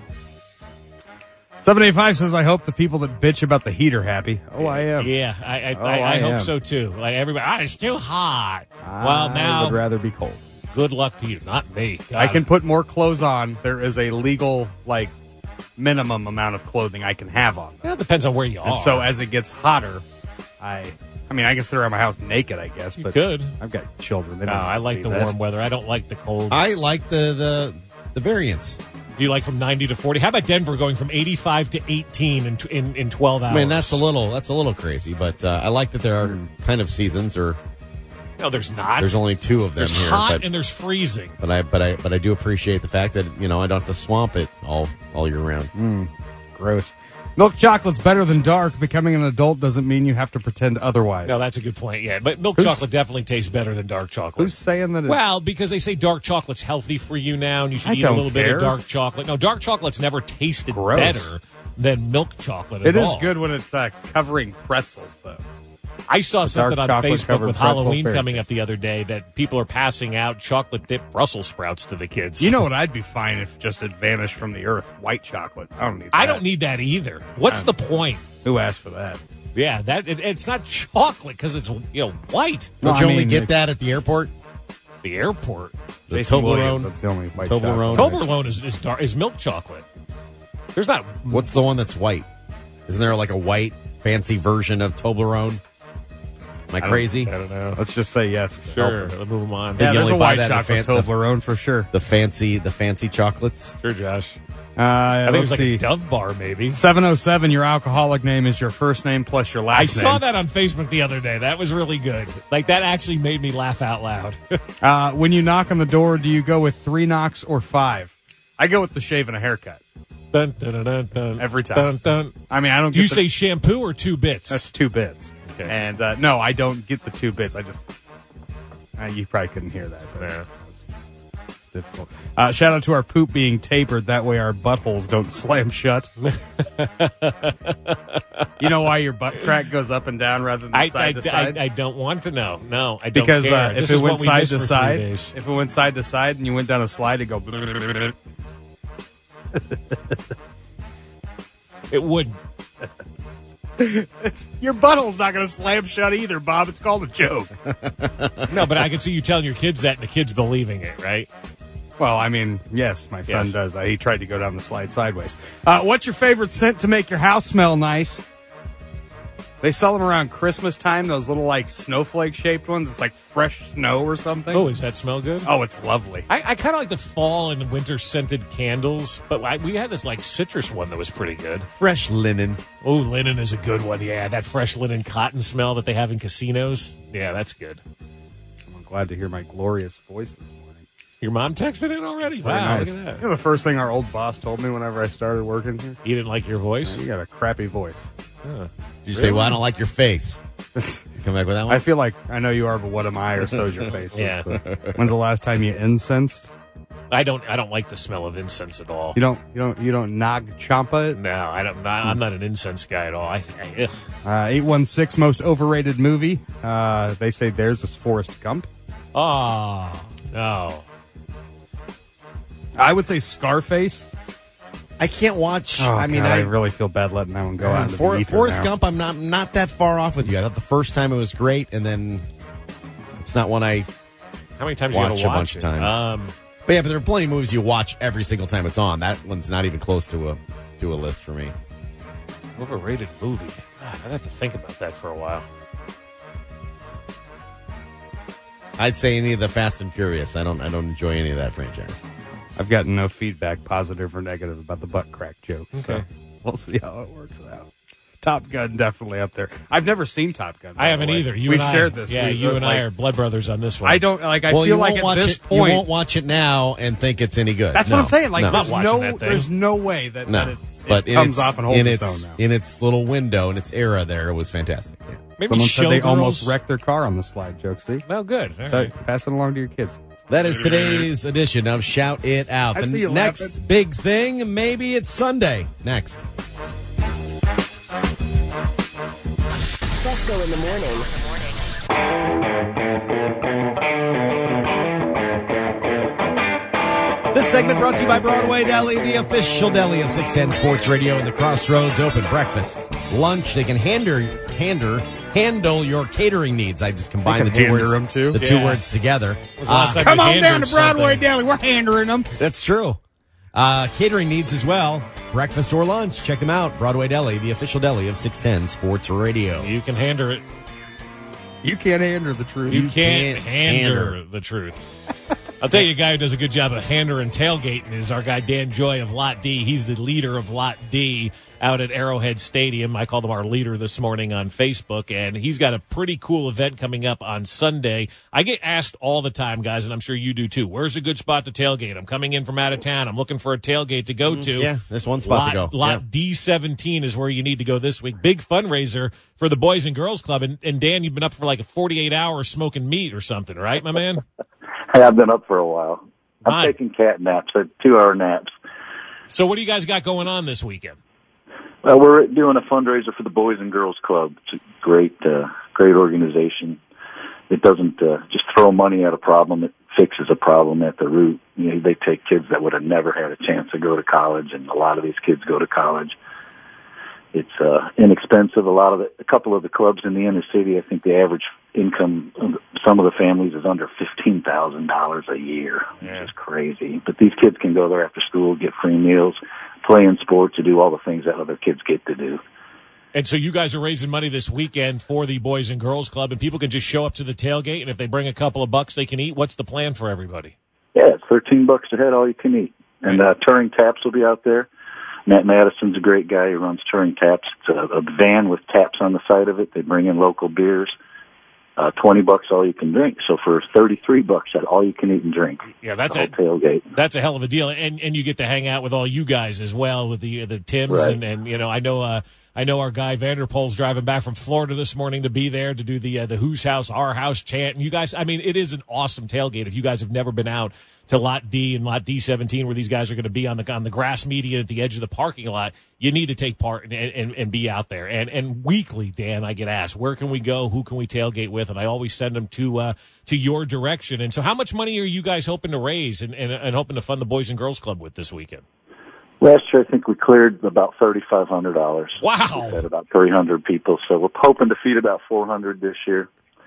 seven eighty-five says, I hope the people that bitch about the heat are happy. Oh, I am. Yeah, I I, Oh, I, I, I hope am. so too. Like everybody, ah, it's too hot. well, I now would rather be cold. good luck to you, not me. I God. can put more clothes on. There is a legal, like, minimum amount of clothing I can have on. Well, it depends on where you And are. so as it gets hotter, I I mean, I can sit around my house naked, I guess. you but could. I've got children. They No, don't I wanna like see the that. warm weather. I don't like the cold. I like the the the variance. You like from ninety to forty? How about Denver going from eighty-five to eighteen in in, in twelve hours? I mean, that's a little that's a little crazy, but uh, I like that there are kind of seasons, or No, there's not. there's only two of them There's here. hot but, and there's freezing. but I but I but I do appreciate the fact that you know I don't have to swamp it all all year round. Gross. Milk chocolate's better than dark. Becoming an adult doesn't mean you have to pretend otherwise. No, that's a good point. Yeah, but milk Who's- chocolate definitely tastes better than dark chocolate. Who's saying that? It, Well, because they say dark chocolate's healthy for you now, and you should I eat a don't little bit care. of dark chocolate. No, dark chocolate's never tasted Gross. better than milk chocolate. At it is all. good when it's uh, covering pretzels, though. I saw The something dark on chocolate Facebook covered with pretzel Halloween fairy coming cake. up the other day that people are passing out chocolate dipped Brussels sprouts to the kids. You know what? I'd be fine if just it vanished from the earth. White chocolate. I don't need. That. I don't need that either. What's Uh, the point? Who asked for that? Yeah, that it, it's not chocolate because it's you know white. Don't No, you I only mean, get it- that at the airport? The airport. The Jason Williams. Toblerone. That's the only white Toblerone. chocolate. Toblerone is is, dark, is milk chocolate. There's not. What's the one that's white? Isn't there like a white fancy version of Toblerone? Am I, crazy? I don't know. Let's just say yes. to Sure, help it. let's move 'em on. Yeah, Yeah, you there's only a buy white that at chocolate fan- the- Toblerone for sure. The fancy the fancy chocolates. Sure, Josh. Uh, I think let's it's like see. a Dove bar, maybe. seven oh seven, your alcoholic name is your first name plus your last I name. saw that on Facebook the other day. That was really good. Like that actually made me laugh out loud. Uh, when you knock on the door, do you go with three knocks or five? I go with the shave and a haircut. Dun, dun, dun, dun, dun, Every time. Dun, dun. I mean, I don't Do you get the, say shampoo or two bits? that's two bits. Okay. And uh, no, I don't get the two bits. I just uh, you probably couldn't hear that. But Yeah. it's, it's difficult. Uh, shout out to our poop being tapered. That way our buttholes don't slam shut. You know why your butt crack goes up and down rather than I, side I, to side? I, I don't want to know. No, I don't because care. uh, This if it is went what we side missed to for three side, days. if it went side to side and you went down a slide, it'd go. It would. Your butthole's not going to slam shut either, Bob. It's called a joke. No, but I can see you telling your kids that and the kids believing it, right? Well, I mean, yes, my son Yes. does. Uh, he tried to go down the slide sideways. Uh, what's your favorite scent to make your house smell nice? They sell them around Christmas time, those little, like, snowflake-shaped ones. It's like fresh snow or something. Oh, does that smell good? Oh, it's lovely. I, I kind of like the fall and winter scented candles, but I, we had this like citrus one that was pretty good. Fresh linen. Oh, linen is a good one. Yeah, that fresh linen cotton smell that they have in casinos. Yeah, that's good. I'm glad to hear my glorious voice this morning. Your mom texted in already? Very Wow, nice. look at You that. know the first thing our old boss told me whenever I started working here? You didn't like your voice? You got a crappy voice. Huh. Did you say, well, I don't like your face? Did you come back with that one? I feel like I know you are, but what am I, or so's your face. Yeah. What's the- When's the last time you incensed? I don't. I don't like the smell of incense at all. You don't, you don't, you don't nog champa it? No, I don't. I, I'm not an incense guy at all. I, I ugh. Uh, eight one six, most overrated movie. Uh, they say theirs is Forrest Gump. Oh no. I would say Scarface. I can't watch. Oh, I mean, God, I, I, really feel bad letting that one go out. into For, the ether Forrest now. Gump, I'm not not that far off with you. I thought the first time it was great, and then it's not one I. How many times you Watch gotta a watch bunch it? of times. Um, But yeah, but there are plenty of movies you watch every single time it's on. That one's not even close to a to a list for me. Overrated movie. God, I'd have to think about that for a while. I'd say any of the Fast and Furious. I don't. I don't enjoy any of that franchise. I've gotten no feedback, positive or negative, about the butt crack joke. So Okay. we'll see how it works out. Top Gun definitely up there. I've never seen Top Gun. by I the haven't way. either. You We've and I, shared this. Yeah, We- you and like, I are blood brothers on this one. I don't like. I well, feel you like won't at watch this it. point, You won't watch it now and think it's any good. that's No, what I'm saying. Like, no. there's Not watching no, that thing. there's no way that, No, that it's, but it in comes its, off and holds in its, its own now. in its little window, in its era, there it was fantastic. Yeah. Maybe Someone said they Showgirls- almost wrecked their car on the slide joke. See, Oh, good. All so right. pass it along to your kids. That is today's edition of Shout It Out. I The see you next laughing. big thing, maybe it's Sunday. Next. Fesco in the morning. This segment brought to you by Broadway Deli, the official deli of six ten Sports Radio and the Crossroads. Open breakfast, lunch. They can handle, handle, handle your catering needs. I just combined They the can two hander words, them, too? the two Yeah. words together. Was the last Uh, time Come you on down handled to Broadway something? Deli. We're handering them. That's true. Uh, catering needs as well. Breakfast or lunch. Check them out. Broadway Deli, the official deli of six ten Sports Radio. You can handle it. You can't handle the truth. You, You can't, can't handle hander. the truth. I'll tell you a guy who does a good job of hander and tailgating is our guy Dan Joy of Lot D. He's the leader of Lot D out at Arrowhead Stadium. I called him our leader this morning on Facebook, and he's got a pretty cool event coming up on Sunday. I get asked all the time, guys, and I'm sure you do too, where's a good spot to tailgate? I'm coming in from out of town. I'm looking for a tailgate to go to. Yeah, there's one spot lot, to go. Lot Yeah. D seventeen is where you need to go this week. Big fundraiser for the Boys and Girls Club. And, and Dan, you've been up for like forty-eight hours smoking meat or something, right, my man? Hey, I've been up for a while. I'm Fine. taking cat naps, uh, two-hour naps. So what do you guys got going on this weekend? Well, we're doing a fundraiser for the Boys and Girls Club. It's a great, uh, great organization. It doesn't uh, just throw money at a problem; it fixes a problem at the root. You know, they take kids that would have never had a chance to go to college, and a lot of these kids go to college. It's uh, inexpensive. A lot of the, a couple of the clubs in the inner city, I think the average income of some of the families is under fifteen thousand dollars a year, which is crazy. But these kids can go there after school, get free meals, play in sports, to do all the things that other kids get to do. And so you guys are raising money this weekend for the Boys and Girls Club, and people can just show up to the tailgate, and if they bring a couple of bucks, they can eat. What's the plan for everybody? Yeah, it's thirteen bucks a head, all you can eat. And uh, Turing Taps will be out there. Matt Madison's a great guy who runs Turing Taps. It's a, a van with taps on the side of it. They bring in local beers. Uh, twenty bucks all you can drink. So for thirty-three bucks, that all you can eat and drink. Yeah, that's the a whole tailgate. that's a hell of a deal, and and you get to hang out with all you guys as well, with the the Tims, Right. and, and you know I know uh, I know our guy Vanderpool's driving back from Florida this morning to be there to do the uh, the Who's House, Our House chant, and you guys, I mean, it is an awesome tailgate. If you guys have never been out to Lot D and Lot D seventeen, where these guys are going to be on the on the grass median at the edge of the parking lot, you need to take part and, and, and be out there. And and weekly, Dan, I get asked, where can we go? Who can we tailgate with? And I always send them to uh, to your direction. And so how much money are you guys hoping to raise and, and, and hoping to fund the Boys and Girls Club with this weekend? Last year, I think we cleared about thirty-five hundred dollars. Wow. We had about three hundred people. So we're hoping to feed about four hundred this year.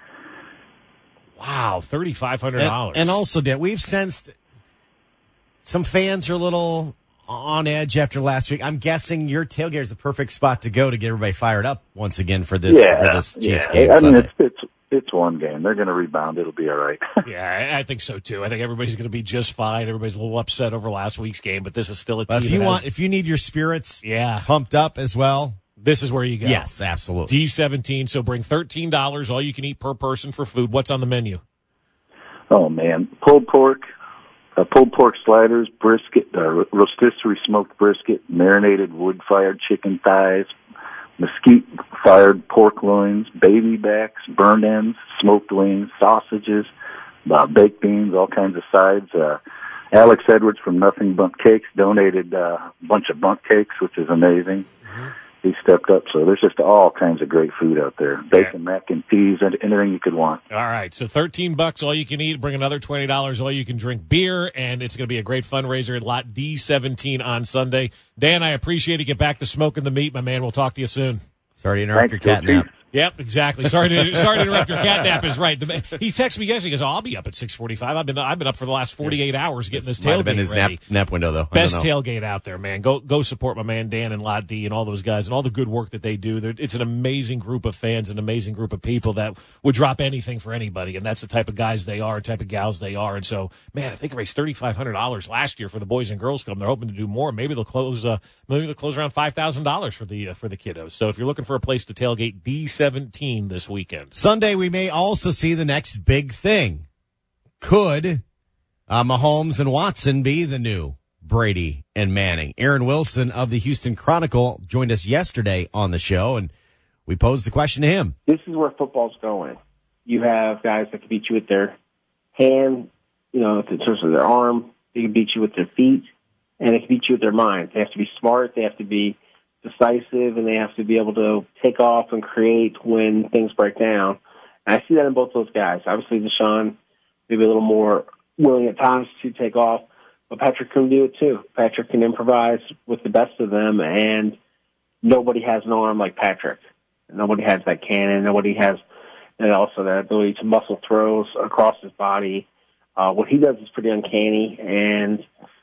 Wow, thirty-five hundred And, dollars. and also, Dan, we've sensed some fans are a little on edge after last week. I'm guessing your tailgate is the perfect spot to go to get everybody fired up once again for this yeah, for this Chiefs yeah. game I mean, Sunday. it's, it's it's one game. They're going to rebound. It'll be all right. Yeah, I I think so too. I think everybody's going to be just fine. Everybody's a little upset over last week's game, but this is still a team. But if you that has- want, if you need your spirits yeah, pumped up as well, this is where you go. yes, absolutely. D seventeen. So bring thirteen dollars, all you can eat per person for food. What's on the menu? Oh man, pulled pork, uh, pulled pork sliders, brisket, uh, rotisserie smoked brisket, marinated wood-fired chicken thighs, mesquite-fired pork loins, baby backs, burned ends, smoked wings, sausages, uh, baked beans, all kinds of sides. Uh, Alex Edwards from Nothing Bundt Cakes donated uh, a bunch of bundt cakes, which is amazing. Mm-hmm. He stepped up, so there's just all kinds of great food out there. Bacon, yeah. mac and peas, and anything you could want. All right, so thirteen bucks, all you can eat. Bring another twenty dollars, all you can drink beer, and it's going to be a great fundraiser at Lot D seventeen on Sunday. Dan, I appreciate it. Get back to smoking the meat, my man. We'll talk to you soon. Sorry to interrupt Thanks, your cat nap. Yep, exactly. Sorry to sorry to interrupt. Your cat nap is right. The, he texted me yesterday. He goes, oh, "I'll be up at six forty-five. I've been I've been up for the last forty-eight hours getting this, this might tailgate have been his ready." nap, nap window, though. I Best don't know. tailgate out there, man. Go go support my man Dan and Lot D and all those guys and all the good work that they do. They're, it's an amazing group of fans, an amazing group of people that would drop anything for anybody, and that's the type of guys they are, type of gals they are. And so, man, I think they raised thirty-five hundred dollars last year for the Boys and Girls Club. They're hoping to do more. Maybe they'll close. Uh, maybe they'll close around five thousand dollars for the uh, for the kiddos. So if you're looking for a place to tailgate, D seventeen this weekend. Sunday, we may also see the next big thing. Could uh, Mahomes and Watson be the new Brady and Manning? Aaron Wilson of the Houston Chronicle joined us yesterday on the show, and we posed the question to him. This is where football's going. You have guys that can beat you with their hand, you know, in terms of their arm. They can beat you with their feet, and they can beat you with their mind. They have to be smart. They have to be decisive, and they have to be able to take off and create when things break down. And I see that in both those guys. Obviously, Deshaun maybe a little more willing at times to take off, but Patrick can do it too. Patrick can improvise with the best of them, and nobody has an arm like Patrick. Nobody has that cannon. Nobody has, and also that ability to muscle throws across his body. Uh, what he does is pretty uncanny, and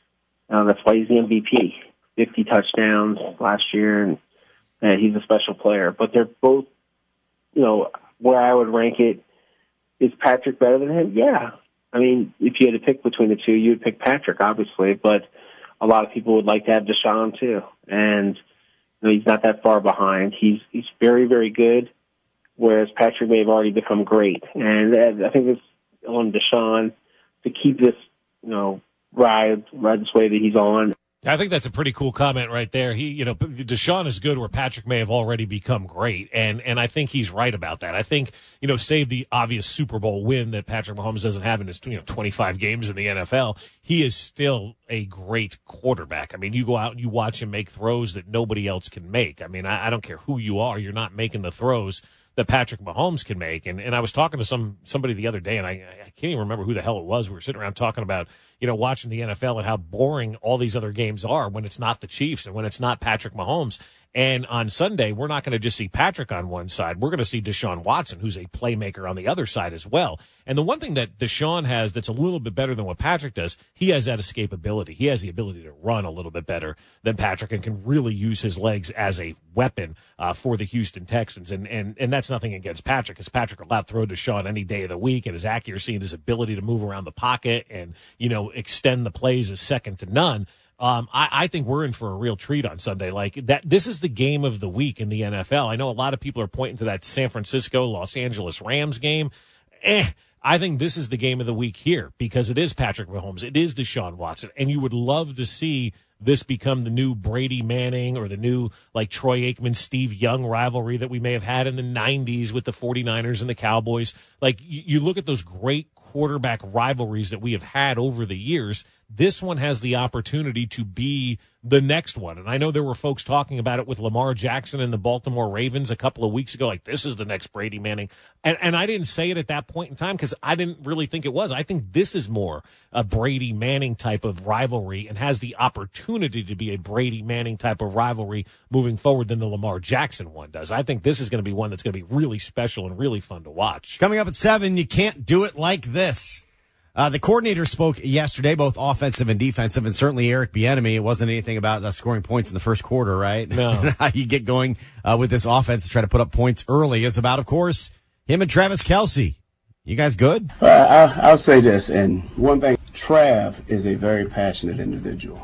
uh, that's why he's the M V P. fifty touchdowns last year, and, and he's a special player. But they're both, you know, where I would rank it, is Patrick better than him? Yeah. I mean, if you had to pick between the two, you would pick Patrick, obviously, but a lot of people would like to have Deshaun too. And you know, he's not that far behind. He's he's very, very good, whereas Patrick may have already become great. And I think it's on Deshaun to keep this, you know, ride, ride this way that he's on. I think that's a pretty cool comment right there. He, you know, Deshaun is good where Patrick may have already become great. And, and I think he's right about that. I think, you know, save the obvious Super Bowl win that Patrick Mahomes doesn't have in his, you know, twenty-five games in the N F L. He is still a great quarterback. I mean, you go out and you watch him make throws that nobody else can make. I mean, I, I don't care who you are. You're not making the throws that Patrick Mahomes can make. And, and I was talking to some, somebody the other day, and I, I can't even remember who the hell it was. We were sitting around talking about, you know, watching the N F L and how boring all these other games are when it's not the Chiefs and when it's not Patrick Mahomes. And on Sunday, we're not going to just see Patrick on one side. We're going to see Deshaun Watson, who's a playmaker on the other side as well. And the one thing that Deshaun has that's a little bit better than what Patrick does, he has that escapability. He has the ability to run a little bit better than Patrick and can really use his legs as a weapon uh, for the Houston Texans. And, and and that's nothing against Patrick, because Patrick will out throw Deshaun any day of the week, and his accuracy and his ability to move around the pocket and, you know, extend the plays is second to none. Um, I, I think we're in for a real treat on Sunday. Like that, this is the game of the week in the N F L. I know a lot of people are pointing to that San Francisco, Los Angeles Rams game. Eh, I think this is the game of the week here because it is Patrick Mahomes. It is Deshaun Watson. And you would love to see this become the new Brady Manning or the new like Troy Aikman, Steve Young rivalry that we may have had in the nineties with the 49ers and the Cowboys. Like you, you look at those great quarterback rivalries that we have had over the years. This one has the opportunity to be the next one. And I know there were folks talking about it with Lamar Jackson and the Baltimore Ravens a couple of weeks ago, like this is the next Brady Manning. And, and I didn't say it at that point in time because I didn't really think it was. I think this is more a Brady Manning type of rivalry and has the opportunity to be a Brady Manning type of rivalry moving forward than the Lamar Jackson one does. I think this is going to be one that's going to be really special and really fun to watch. Coming up at seven, you can't do it like this. Uh, the coordinator spoke yesterday, both offensive and defensive, and certainly Eric Bieniemy. It wasn't anything about uh, scoring points in the first quarter, right? No. How you get going uh, with this offense to try to put up points early is about, of course, him and Travis Kelce. You guys good? Uh, I'll, I'll say this, and one thing, Trav is a very passionate individual.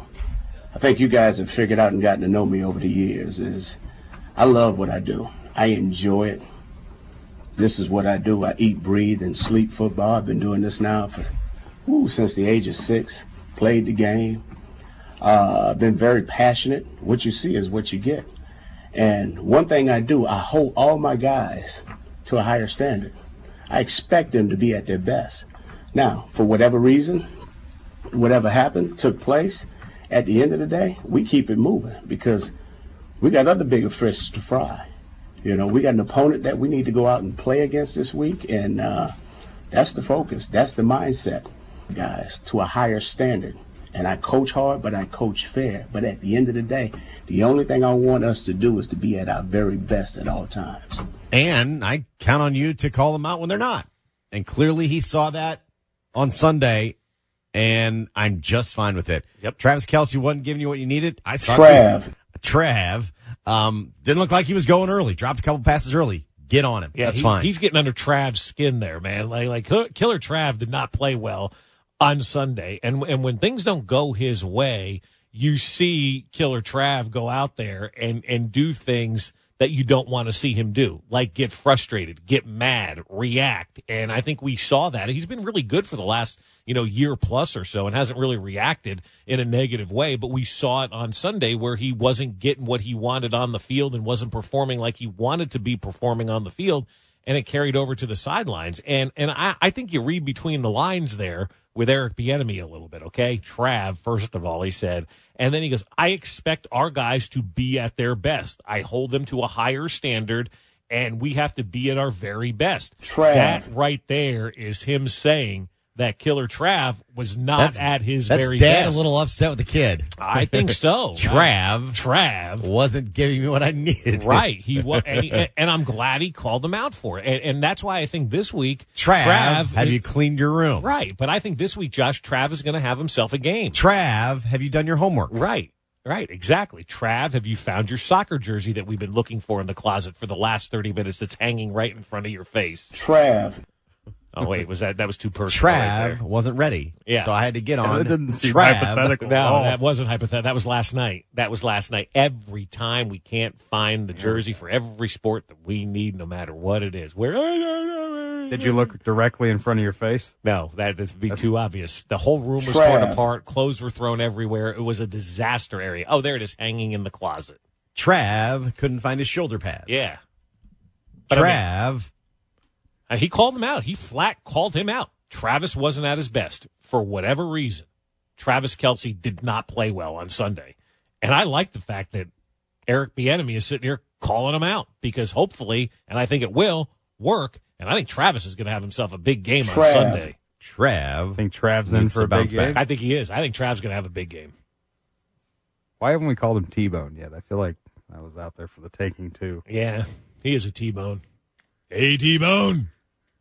I think you guys have figured out and gotten to know me over the years is I love what I do. I enjoy it. This is what I do. I eat, breathe, and sleep football. I've been doing this now for ooh, since the age of six. Played the game. Uh, been very passionate. What you see is what you get. And one thing I do, I hold all my guys to a higher standard. I expect them to be at their best. Now, for whatever reason, whatever happened, took place, at the end of the day, we keep it moving because we got other bigger fish to fry. You know, we got an opponent that we need to go out and play against this week, and uh, that's the focus. That's the mindset, guys, to a higher standard. And I coach hard, but I coach fair. But at the end of the day, the only thing I want us to do is to be at our very best at all times. And I count on you to call them out when they're not. And clearly he saw that on Sunday, and I'm just fine with it. Yep. Travis Kelce wasn't giving you what you needed. I saw Trav. it too. Trav. Um, didn't look like he was going early. Dropped a couple passes early. Get on him. Yeah, That's he, fine. He's getting under Trav's skin there, man. Like, like Killer Trav did not play well on Sunday. And, and when things don't go his way, you see Killer Trav go out there and, and do things that you don't want to see him do, like get frustrated, get mad, react. And I think we saw that. He's been really good for the last, you know, year plus or so and hasn't really reacted in a negative way. But we saw it on Sunday where he wasn't getting what he wanted on the field and wasn't performing like he wanted to be performing on the field. And it carried over to the sidelines. And and I, I think you read between the lines there with Eric Bieniemy a little bit, okay? Trav, first of all, he said. And then he goes, I expect our guys to be at their best. I hold them to a higher standard, and we have to be at our very best. Trav. That right there is him saying that Killer Trav was not That's- at his That's very dad best. a little upset with the kid. I think so. Trav. Trav. Wasn't giving me what I needed. Right. He was, and, he, and I'm glad he called him out for it. And, and that's why I think this week, Trav, Trav have is- you cleaned your room? Right. But I think this week, Josh, Trav is going to have himself a game. Trav, have you done your homework? Right. Right. Exactly. Trav, have you found your soccer jersey that we've been looking for in the closet for the last thirty minutes that's hanging right in front of your face? Trav. Oh, wait. Was that, that was too personal. right Trav wasn't ready. Yeah. So I had to get on. that didn't seem Trav. hypothetical. there. at No, all. that wasn't hypothetical. That was last night. That was last night. Every time we can't find the jersey for every sport that we need, no matter what it is. Where Did you look directly in front of your face? No, that would be too obvious. The whole room was Trav. torn apart. Clothes were thrown everywhere. It was a disaster area. Oh, there it is, hanging in the closet. Trav couldn't find his shoulder pads. Yeah. But I mean, Trav. uh, he called him out. He flat called him out. Travis wasn't at his best for whatever reason. Travis Kelce did not play well on Sunday. And I like the fact that Eric Bieniemy is sitting here calling him out because hopefully, and I think it will, work. And I think Travis is going to have himself a big game on Trav. Sunday. Trav. I think Trav's in Needs for to a bounce big back. game. I think he is. I think Trav's going to have a big game. Why haven't we called him T-Bone yet? I feel like that was out there for the taking, too. Yeah, he is a T-Bone. Hey, T-Bone.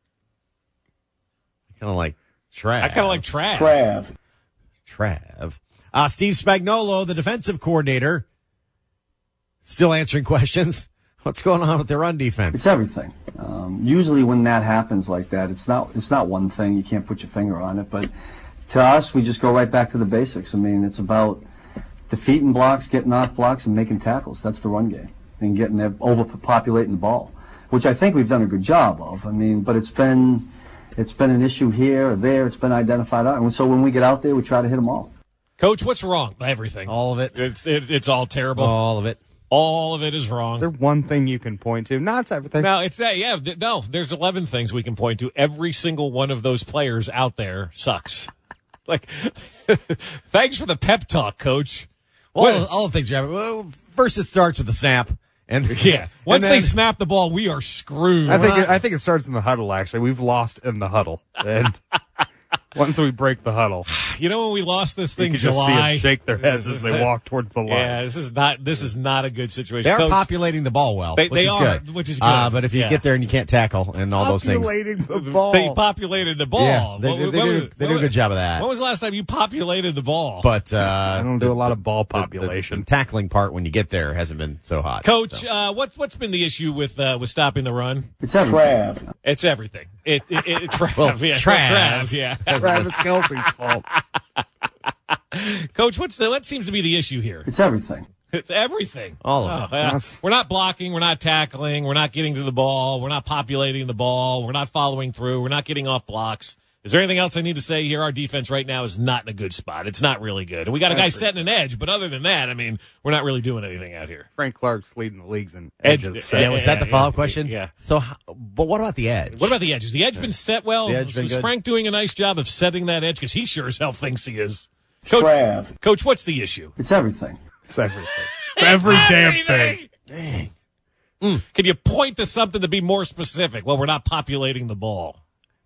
Kind of like Trav. I kind of like Trav. Trav. Trav. Uh, Steve Spagnuolo, the defensive coordinator, still answering questions. What's going on with their run defense? It's everything. Um, usually when that happens like that, it's not it's not one thing. You can't put your finger on it. But to us, we just go right back to the basics. I mean, it's about defeating blocks, getting off blocks, and making tackles. That's the run game. And getting overpopulating the ball, which I think we've done a good job of. I mean, but it's been it's been an issue here or there. It's been identified. And so when we get out there, we try to hit them all. Coach, what's wrong? Everything. All of it. It's it, it's all terrible. All of it. All of it is wrong. Is there one thing you can point to? No, it's everything. No, it's that. Yeah, th- no. There's eleven things we can point to. Every single one of those players out there sucks. Like, thanks for the pep talk, Coach. Well, What- all, all the things you have. Well, first, it starts with the snap. And yeah, once and they then- snap the ball, we are screwed. I think it, I think it starts in the huddle. Actually, we've lost in the huddle, and once we break the huddle, you know when we lost this you thing can just see July. them shake their heads as they walk towards the line. Yeah, this is not this is not a good situation. They're Coach, populating the ball well, They- which they is are, good. which is good. Uh, but if you Yeah. get there and you can't tackle and all those things. Populating the ball. They populated the ball. Yeah, they- What- they what do- was- they do a what- good job of that. When was the last time you populated the ball? But uh, I don't do a lot of ball the- the- population. The, tackling part when you get there hasn't been so hot. Coach, So. uh, what's what's been the issue with uh, with stopping the run? It's everything. Trav. It's everything. It, it, it, it's Trav. Well, yeah, Trav. Trav, yeah. Travis Kelce's fault. Coach, what's the what seems to be the issue here? It's everything. It's everything. All of Oh, it. yeah. That's- We're not blocking. We're not tackling. We're not getting to the ball. We're not populating the ball. We're not following through. We're not getting off blocks. Is there anything else I need to say here? Our defense right now is not in a good spot. It's not really good. And we got a guy setting an edge, but other than that, I mean, we're not really doing anything out here. Frank Clark's leading the leagues in Edge- edges. Yeah, Yeah, was that the yeah, follow-up yeah, question? yeah. So, how- but what about the edge? What about the edge? Has the edge been set well? The edge been is good? Frank doing a nice job of setting that edge? Because he sure as hell thinks he is. Coach, Trav. Coach, what's the issue? It's everything. It's everything. It's every damn Everything. thing. Can you point to something to be more specific? Well, we're not populating the ball.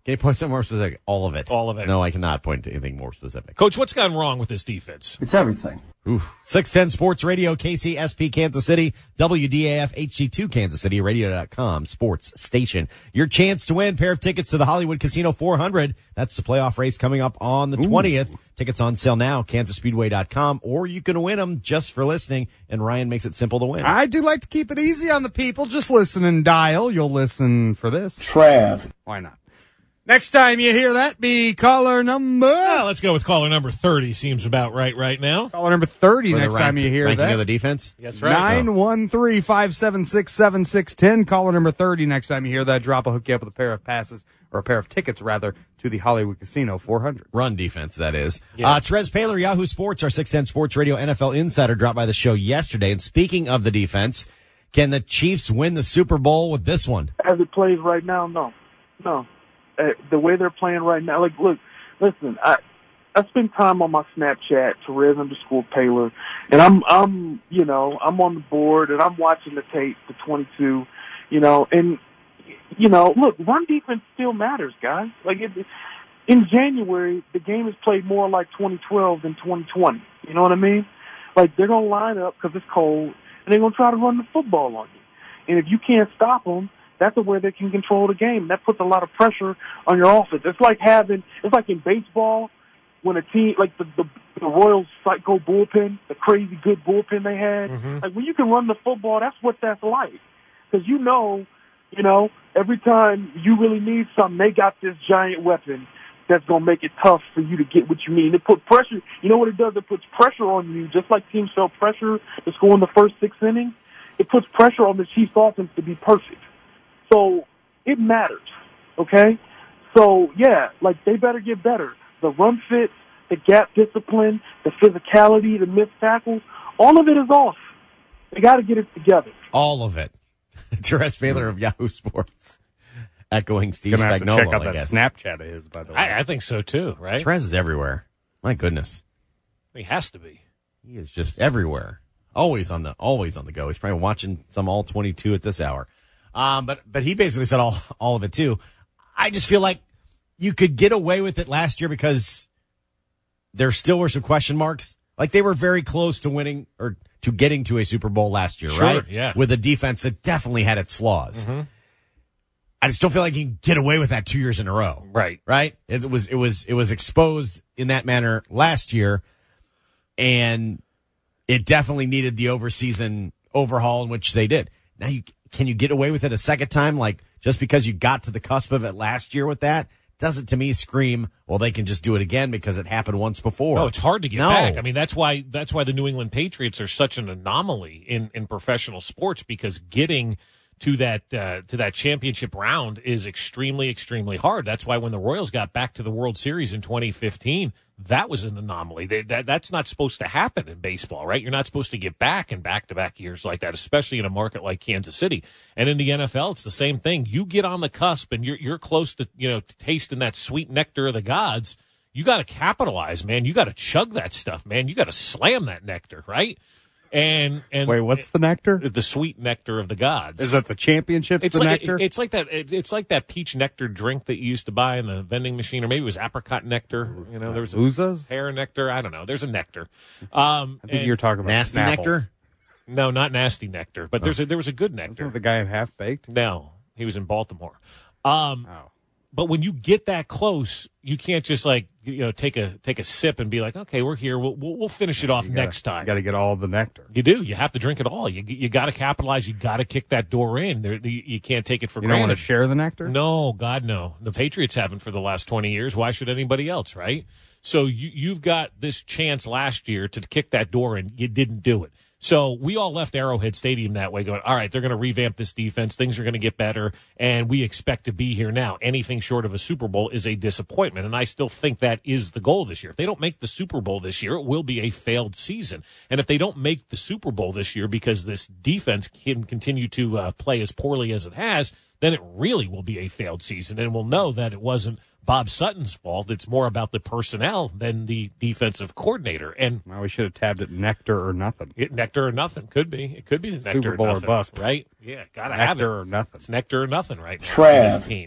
Can you point something more specific? All of it. All of it. No, I cannot point to anything more specific. Coach, what's gone wrong with this defense? It's everything. Oof. six ten Sports Radio, K C S P Kansas City, W D A F H D two Kansas City, radio dot com sports station. Your chance to win a pair of tickets to the Hollywood Casino four hundred. That's the playoff race coming up on the Ooh. twentieth. Tickets on sale now, kansas speedway dot com, or you can win them just for listening, and Ryan makes it simple to win. I do like to keep it easy on the people. Just listen and dial. You'll listen for this. Trav. Why not? Next time you hear that, be caller number. Well, let's go with caller number thirty. Seems about right right now. Caller number thirty For next rank, time you hear ranking that. of the defense? That's right. nine one three, five seven six, seven six one zero. Caller number thirty next time you hear that. Drop will hook you up with a pair of passes, or a pair of tickets, rather, to the Hollywood Casino four hundred. Run defense, that is. Yeah. Uh, Terez Paylor, Yahoo Sports, our six ten Sports Radio N F L insider, dropped by the show yesterday. And speaking of the defense, can the Chiefs win the Super Bowl with this one? As it plays right now, no. No. Uh, the way they're playing right now, like, look, listen, I I spend time on my Snapchat, Terez underscore Paylor, and I'm, I'm, you know, I'm on the board, and I'm watching the tape, the twenty-two, you know, and, you know, look, run defense still matters, guys. Like, it, in January, the game is played more like twenty twelve than twenty twenty. You know what I mean? Like, they're going to line up because it's cold, and they're going to try to run the football on you. And if you can't stop them, that's where they can control the game. That puts a lot of pressure on your offense. It's like having, it's like in baseball when a team, like the, the, the Royals psycho bullpen, the crazy good bullpen they had. Mm-hmm. Like when you can run the football, that's what that's like. Because you know, you know, every time you really need something, they got this giant weapon that's going to make it tough for you to get what you need. It put pressure. You know what it does? It puts pressure on you, just like teams felt pressure to score in the first six innings. It puts pressure on the Chiefs offense to be perfect. So it matters, okay? So, yeah, like they better get better. The run fits, the gap discipline, the physicality, the missed tackles, all of it is off. They got to get it together. All of it. Terez Paylor of Yahoo Sports. Echoing Steve Gonna have Spagnuolo, to check out I that guess. Snapchat of his, by the way. I, I think so too, right? Terez is everywhere. My goodness. He has to be. He is just everywhere. Always on the always on the go. He's probably watching some all twenty-two at this hour. Um, but, but he basically said all, all of it too. I just feel like you could get away with it last year because there still were some question marks. Like they were very close to winning or to getting to a Super Bowl last year, Sure, right? yeah. With a defense that definitely had its flaws. Mm-hmm. I just don't feel like you can get away with that two years in a row. Right. Right? It was, it was, it was exposed in that manner last year, and it definitely needed the overseason overhaul in which they did. Now you, can you get away with it a second time? Like, just because you got to the cusp of it last year with that doesn't, to me, scream, well, they can just do it again because it happened once before. No, it's hard to get No. back. I mean, that's why that's why the New England Patriots are such an anomaly in, in professional sports, because getting to that uh, to that championship round is extremely, extremely hard. That's why when the Royals got back to the World Series in twenty fifteen, that was an anomaly. They, that That's not supposed to happen in baseball, right? You're not supposed to get back in back-to-back years like that, especially in a market like Kansas City. And in the N F L, it's the same thing. You get on the cusp and you're you're close to, you know, tasting that sweet nectar of the gods. You got to capitalize, man. You got to chug that stuff, man. You got to slam that nectar, right? And and Wait, what's the nectar? The sweet nectar of the gods. Is that the championship? It's the like nectar? It, it's like that. It, it's like that peach nectar drink that you used to buy in the vending machine, or maybe it was apricot nectar. You know, there was a Oozas? pear nectar. I don't know. There's a nectar. Um, I think and- you're talking about Nasty Snapples. nectar? No, not nasty nectar. But there's a there was a good nectar. Wasn't the guy in Half Baked? No, he was in Baltimore. Um, Oh. But when you get that close, you can't just like you know take a take a sip and be like, okay, we're here. We'll we'll, we'll finish it off You gotta- next time. You got to get all the nectar. You do. You have to drink it all. You you got to capitalize. You got to kick that door in. There, the, you can't take it for You don't granted. want to share the nectar? No, God, no. The Patriots haven't for the last twenty years. Why should anybody else, right? So you, you've got this chance last year to kick that door in. You didn't do it. So we all left Arrowhead Stadium that way going, all right, they're going to revamp this defense. Things are going to get better, and we expect to be here now. Anything short of a Super Bowl is a disappointment, and I still think that is the goal this year. If they don't make the Super Bowl this year, it will be a failed season. And if they don't make the Super Bowl this year because this defense can continue to uh, play as poorly as it has, then it really will be a failed season, and we'll know that it wasn't Bob Sutton's fault. It's more about the personnel than the defensive coordinator. And Well, we should have tabbed it nectar or nothing. it, nectar or nothing could be. It could be the nectar Super Bowl or or nothing, bust. right? Yeah, gotta Nectar have it. or nothing. It's nectar or nothing right now Trav. for this team.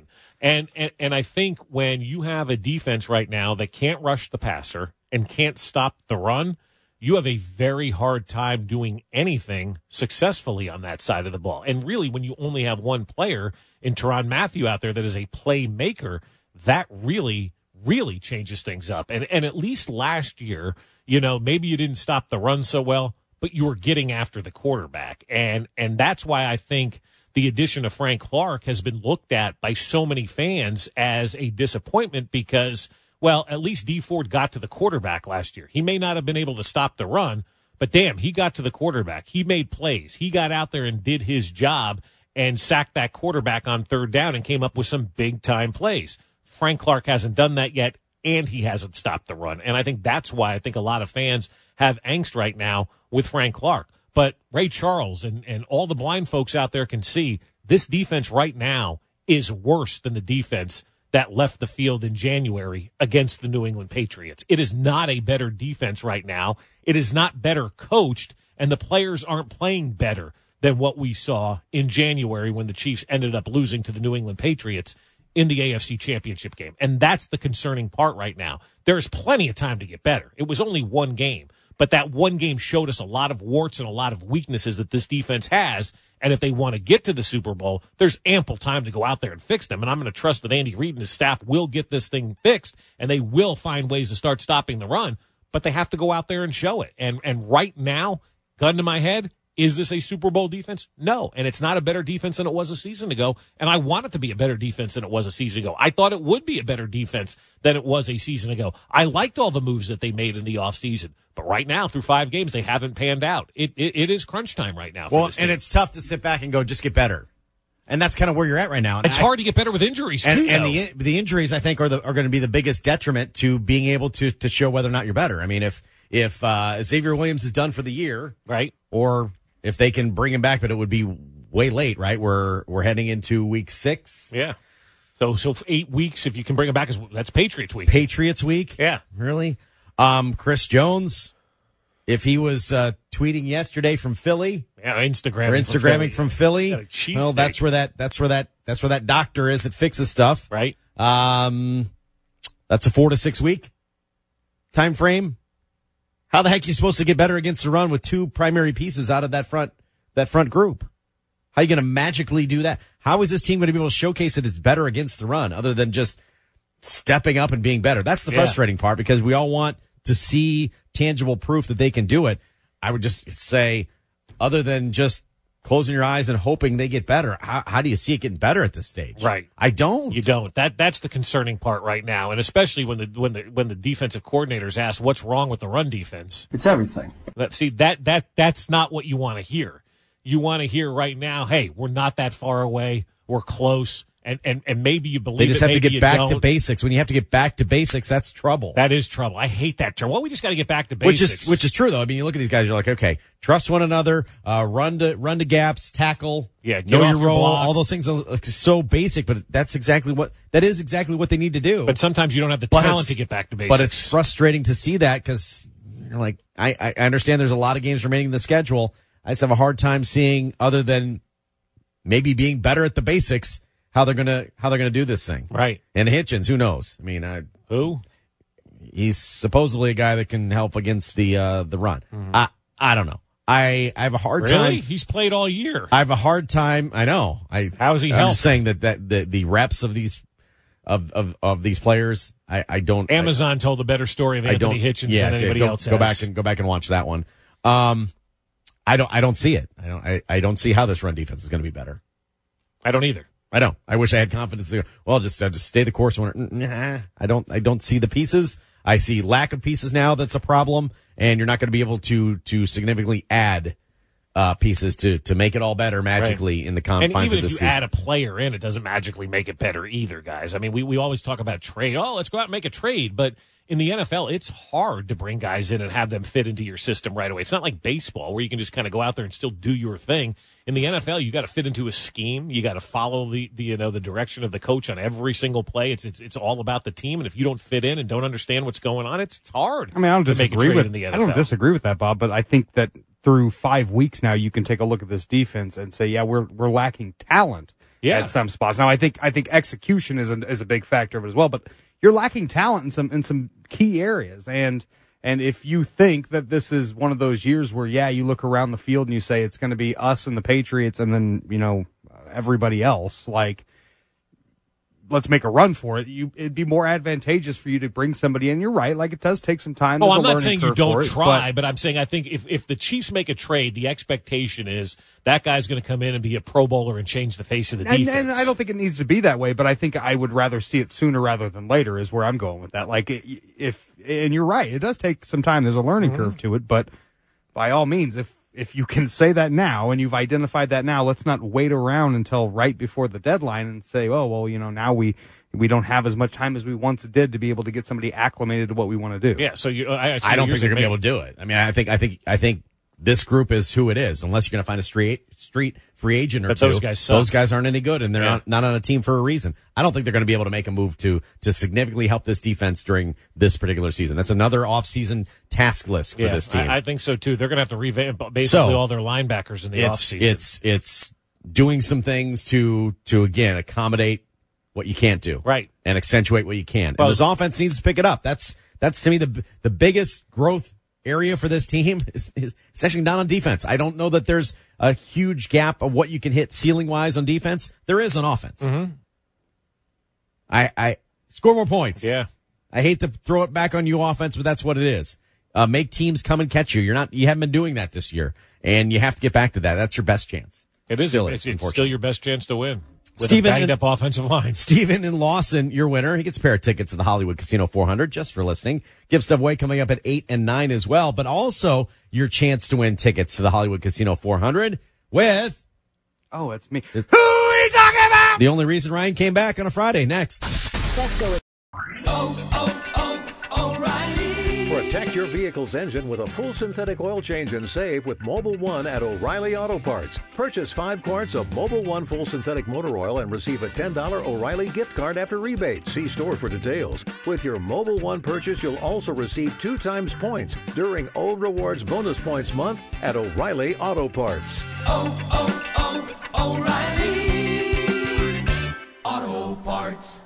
And, and and I think when you have a defense right now that can't rush the passer and can't stop the run, you have a very hard time doing anything successfully on that side of the ball. And really, when you only have one player in Tyrann Mathieu out there that is a playmaker, that really, really changes things up. And and at least last year, you know, maybe you didn't stop the run so well, but you were getting after the quarterback. And and that's why I think the addition of Frank Clark has been looked at by so many fans as a disappointment because, well, at least Dee Ford got to the quarterback last year. He may not have been able to stop the run, but damn, he got to the quarterback. He made plays. He got out there and did his job and sacked that quarterback on third down and came up with some big-time plays. Frank Clark hasn't done that yet, and he hasn't stopped the run. And I think that's why I think a lot of fans have angst right now with Frank Clark. But Ray Charles and, and all the blind folks out there can see this defense right now is worse than the defense that left the field in January against the New England Patriots. It is not a better defense right now. It is not better coached, and the players aren't playing better than what we saw in January when the Chiefs ended up losing to the New England Patriots in the A F C Championship game. And that's the concerning part right now. There's plenty of time to get better. It was only one game. But that one game showed us a lot of warts and a lot of weaknesses that this defense has. And if they want to get to the Super Bowl, there's ample time to go out there and fix them. And I'm going to trust that Andy Reid and his staff will get this thing fixed, and they will find ways to start stopping the run. But they have to go out there and show it. And and right now, gun to my head, is this a Super Bowl defense? No. And it's not a better defense than it was a season ago. And I want it to be a better defense than it was a season ago. I thought it would be a better defense than it was a season ago. I liked all the moves that they made in the offseason. But right now, through five games, they haven't panned out. It it, it is crunch time right now. For well, this and team. it's tough to sit back and go, just get better. And that's kind of where you're at right now. And it's I, hard to get better with injuries, too, And, and though. the the injuries, I think, are the, are going to be the biggest detriment to being able to to show whether or not you're better. I mean, if if uh, Xavier Williams is done for the year, right, or if they can bring him back, but it would be way late, right? We're we're heading into week six. Yeah. So so for eight weeks, if you can bring him back, that's Patriots week. Patriots week? Yeah. Really? Um, Chris Jones, if he was uh, tweeting yesterday from Philly, yeah, Instagramming, or Instagramming from Philly, from Philly well, steak. that's where that that's where that that's where that doctor is that fixes stuff, right? Um, that's a four to six week time frame. How the heck are you supposed to get better against the run with two primary pieces out of that front that front group? How are you going to magically do that? How is this team going to be able to showcase that it's better against the run other than just stepping up and being better? That's the Yeah. frustrating part because we all want to see tangible proof that they can do it. I would just say, other than just closing your eyes and hoping they get better, how, how do you see it getting better at this stage? Right. I don't. You don't. That that's the concerning part right now, and especially when the when the when the defensive coordinators ask what's wrong with the run defense. It's everything. That, see that that that's not what you want to hear. You want to hear right now, hey, we're not that far away. We're close. And, and, and maybe you believe They just it, have to maybe get you back don't. to basics. When you have to get back to basics, that's trouble. That is trouble. I hate that term. Well, we just got to get back to Which basics. is which is true though. I mean, you look at these guys, you're like, okay, trust one another, uh, run to run to gaps, tackle, Yeah, get know off your your role. block. All those things are like, so basic, but that's exactly what that is exactly what they need to do. But sometimes you don't have the But talent it's- to get back to basics. But it's frustrating to see that because you're like, I, I understand there's a lot of games remaining in the schedule. I just have a hard time seeing, other than maybe being better at the basics, how they're gonna how they're gonna do this thing. Right. And Hitchens, who knows? I mean, I, who? He's supposedly a guy that can help against the uh, the run. Mm-hmm. I I don't know. I I have a hard Really? time. He's played all year. I have a hard time. I know. I How is he I'm helped? just saying that that the, the reps of these of of of these players. I I don't. Amazon told a better story of I don't. Anthony Hitchens yeah, than anybody go, else Go has. back and go back and watch that one. Um, I don't. I don't see it. I don't. I, I don't see how this run defense is going to be better. I don't either. I don't. I wish I had confidence to go, well, just uh, just stay the course. Nah, I don't. I don't see the pieces. I see lack of pieces now. That's a problem, and you're not going to be able to to significantly add uh, pieces to to make it all better magically Right. in the And confines even of if this you season. add a player in, it doesn't magically make it better either, guys. I mean, we, we always talk about trade. Oh, let's go out and make a trade. But in the N F L, it's hard to bring guys in and have them fit into your system right away. It's not like baseball where you can just kind of go out there and still do your thing. In the N F L, you got to fit into a scheme. You got to follow the, the you know the direction of the coach on every single play. It's it's it's all about the team. And if you don't fit in and don't understand what's going on, it's, it's hard. I mean, I don't to make a disagree trade with in the N I F L. don't disagree with that, Bob. But I think that through five weeks now, you can take a look at this defense and say, yeah, we're we're lacking talent. yeah. at some spots. Now, I think I think execution is a, is a big factor of it as well, but you're lacking talent in some in some key areas. And and if you think that this is one of those years where, yeah, you look around the field and you say it's going to be us and the Patriots and then, you know, everybody else, like, let's make a run for it. You, it'd be more advantageous for you to bring somebody in. You're right. Like, it does take some time. Oh, There's I'm a not learning saying you curve don't for it, try, but, but I'm saying I think if, if the Chiefs make a trade, the expectation is that guy's going to come in and be a Pro Bowler and change the face of the and, defense. and I don't think it needs to be that way, but I think I would rather see it sooner rather than later is where I'm going with that. Like, if, and you're right, it does take some time. There's a learning Mm-hmm. curve to it, but by all means, if, if you can say that now and you've identified that now, let's not wait around until right before the deadline and say, oh, well, you know, now we, we don't have as much time as we once did to be able to get somebody acclimated to what we want to do. Yeah, so you, I, I don't think they're going to be able to do it. I mean, I think, I think, I think this group is who it is, unless you're going to find a street, street free agent or But two. those guys suck. Those guys aren't any good, and they're Yeah. not, not on a team for a reason. I don't think they're going to be able to make a move to to significantly help this defense during this particular season. That's another offseason task list for yeah, this team. I, I think so too. They're going to have to revamp basically So, all their linebackers in the it's offseason. it's it's doing some things to to again accommodate what you can't do, right, and accentuate what you can. Well, and this offense needs to pick it up. That's that's to me the the biggest growth area for this team is, is essentially not on defense. I don't know that there's a huge gap of what you can hit ceiling wise on defense. There is on offense. Mm-hmm. I I score more points. Yeah, I hate to throw it back on you offense, but that's what it is. Uh, make teams come and catch you. You're not. You haven't been doing that this year, and you have to get back to that. That's your best chance. It is. Still It's, is, it's still your best chance to win. With Steven a banged and- up offensive line. Steven in Lawson, your winner. He gets a pair of tickets to the Hollywood Casino four hundred just for listening. Gift stuff away coming up at eight and nine as well, but also your chance to win tickets to the Hollywood Casino four hundred with. Oh, it's me. Who are you talking about? The only reason Ryan came back on a Friday. Next. Fesco. Oh, oh, oh, O'Reilly. Protect your vehicle's engine with a full synthetic oil change and save with Mobile One at O'Reilly Auto Parts. Purchase five quarts of Mobile One full synthetic motor oil and receive a ten dollars O'Reilly gift card after rebate. See store for details. With your Mobile One purchase, you'll also receive two times points during O Rewards Bonus Points Month at O'Reilly Auto Parts. Oh, oh, oh, O'Reilly Auto Parts.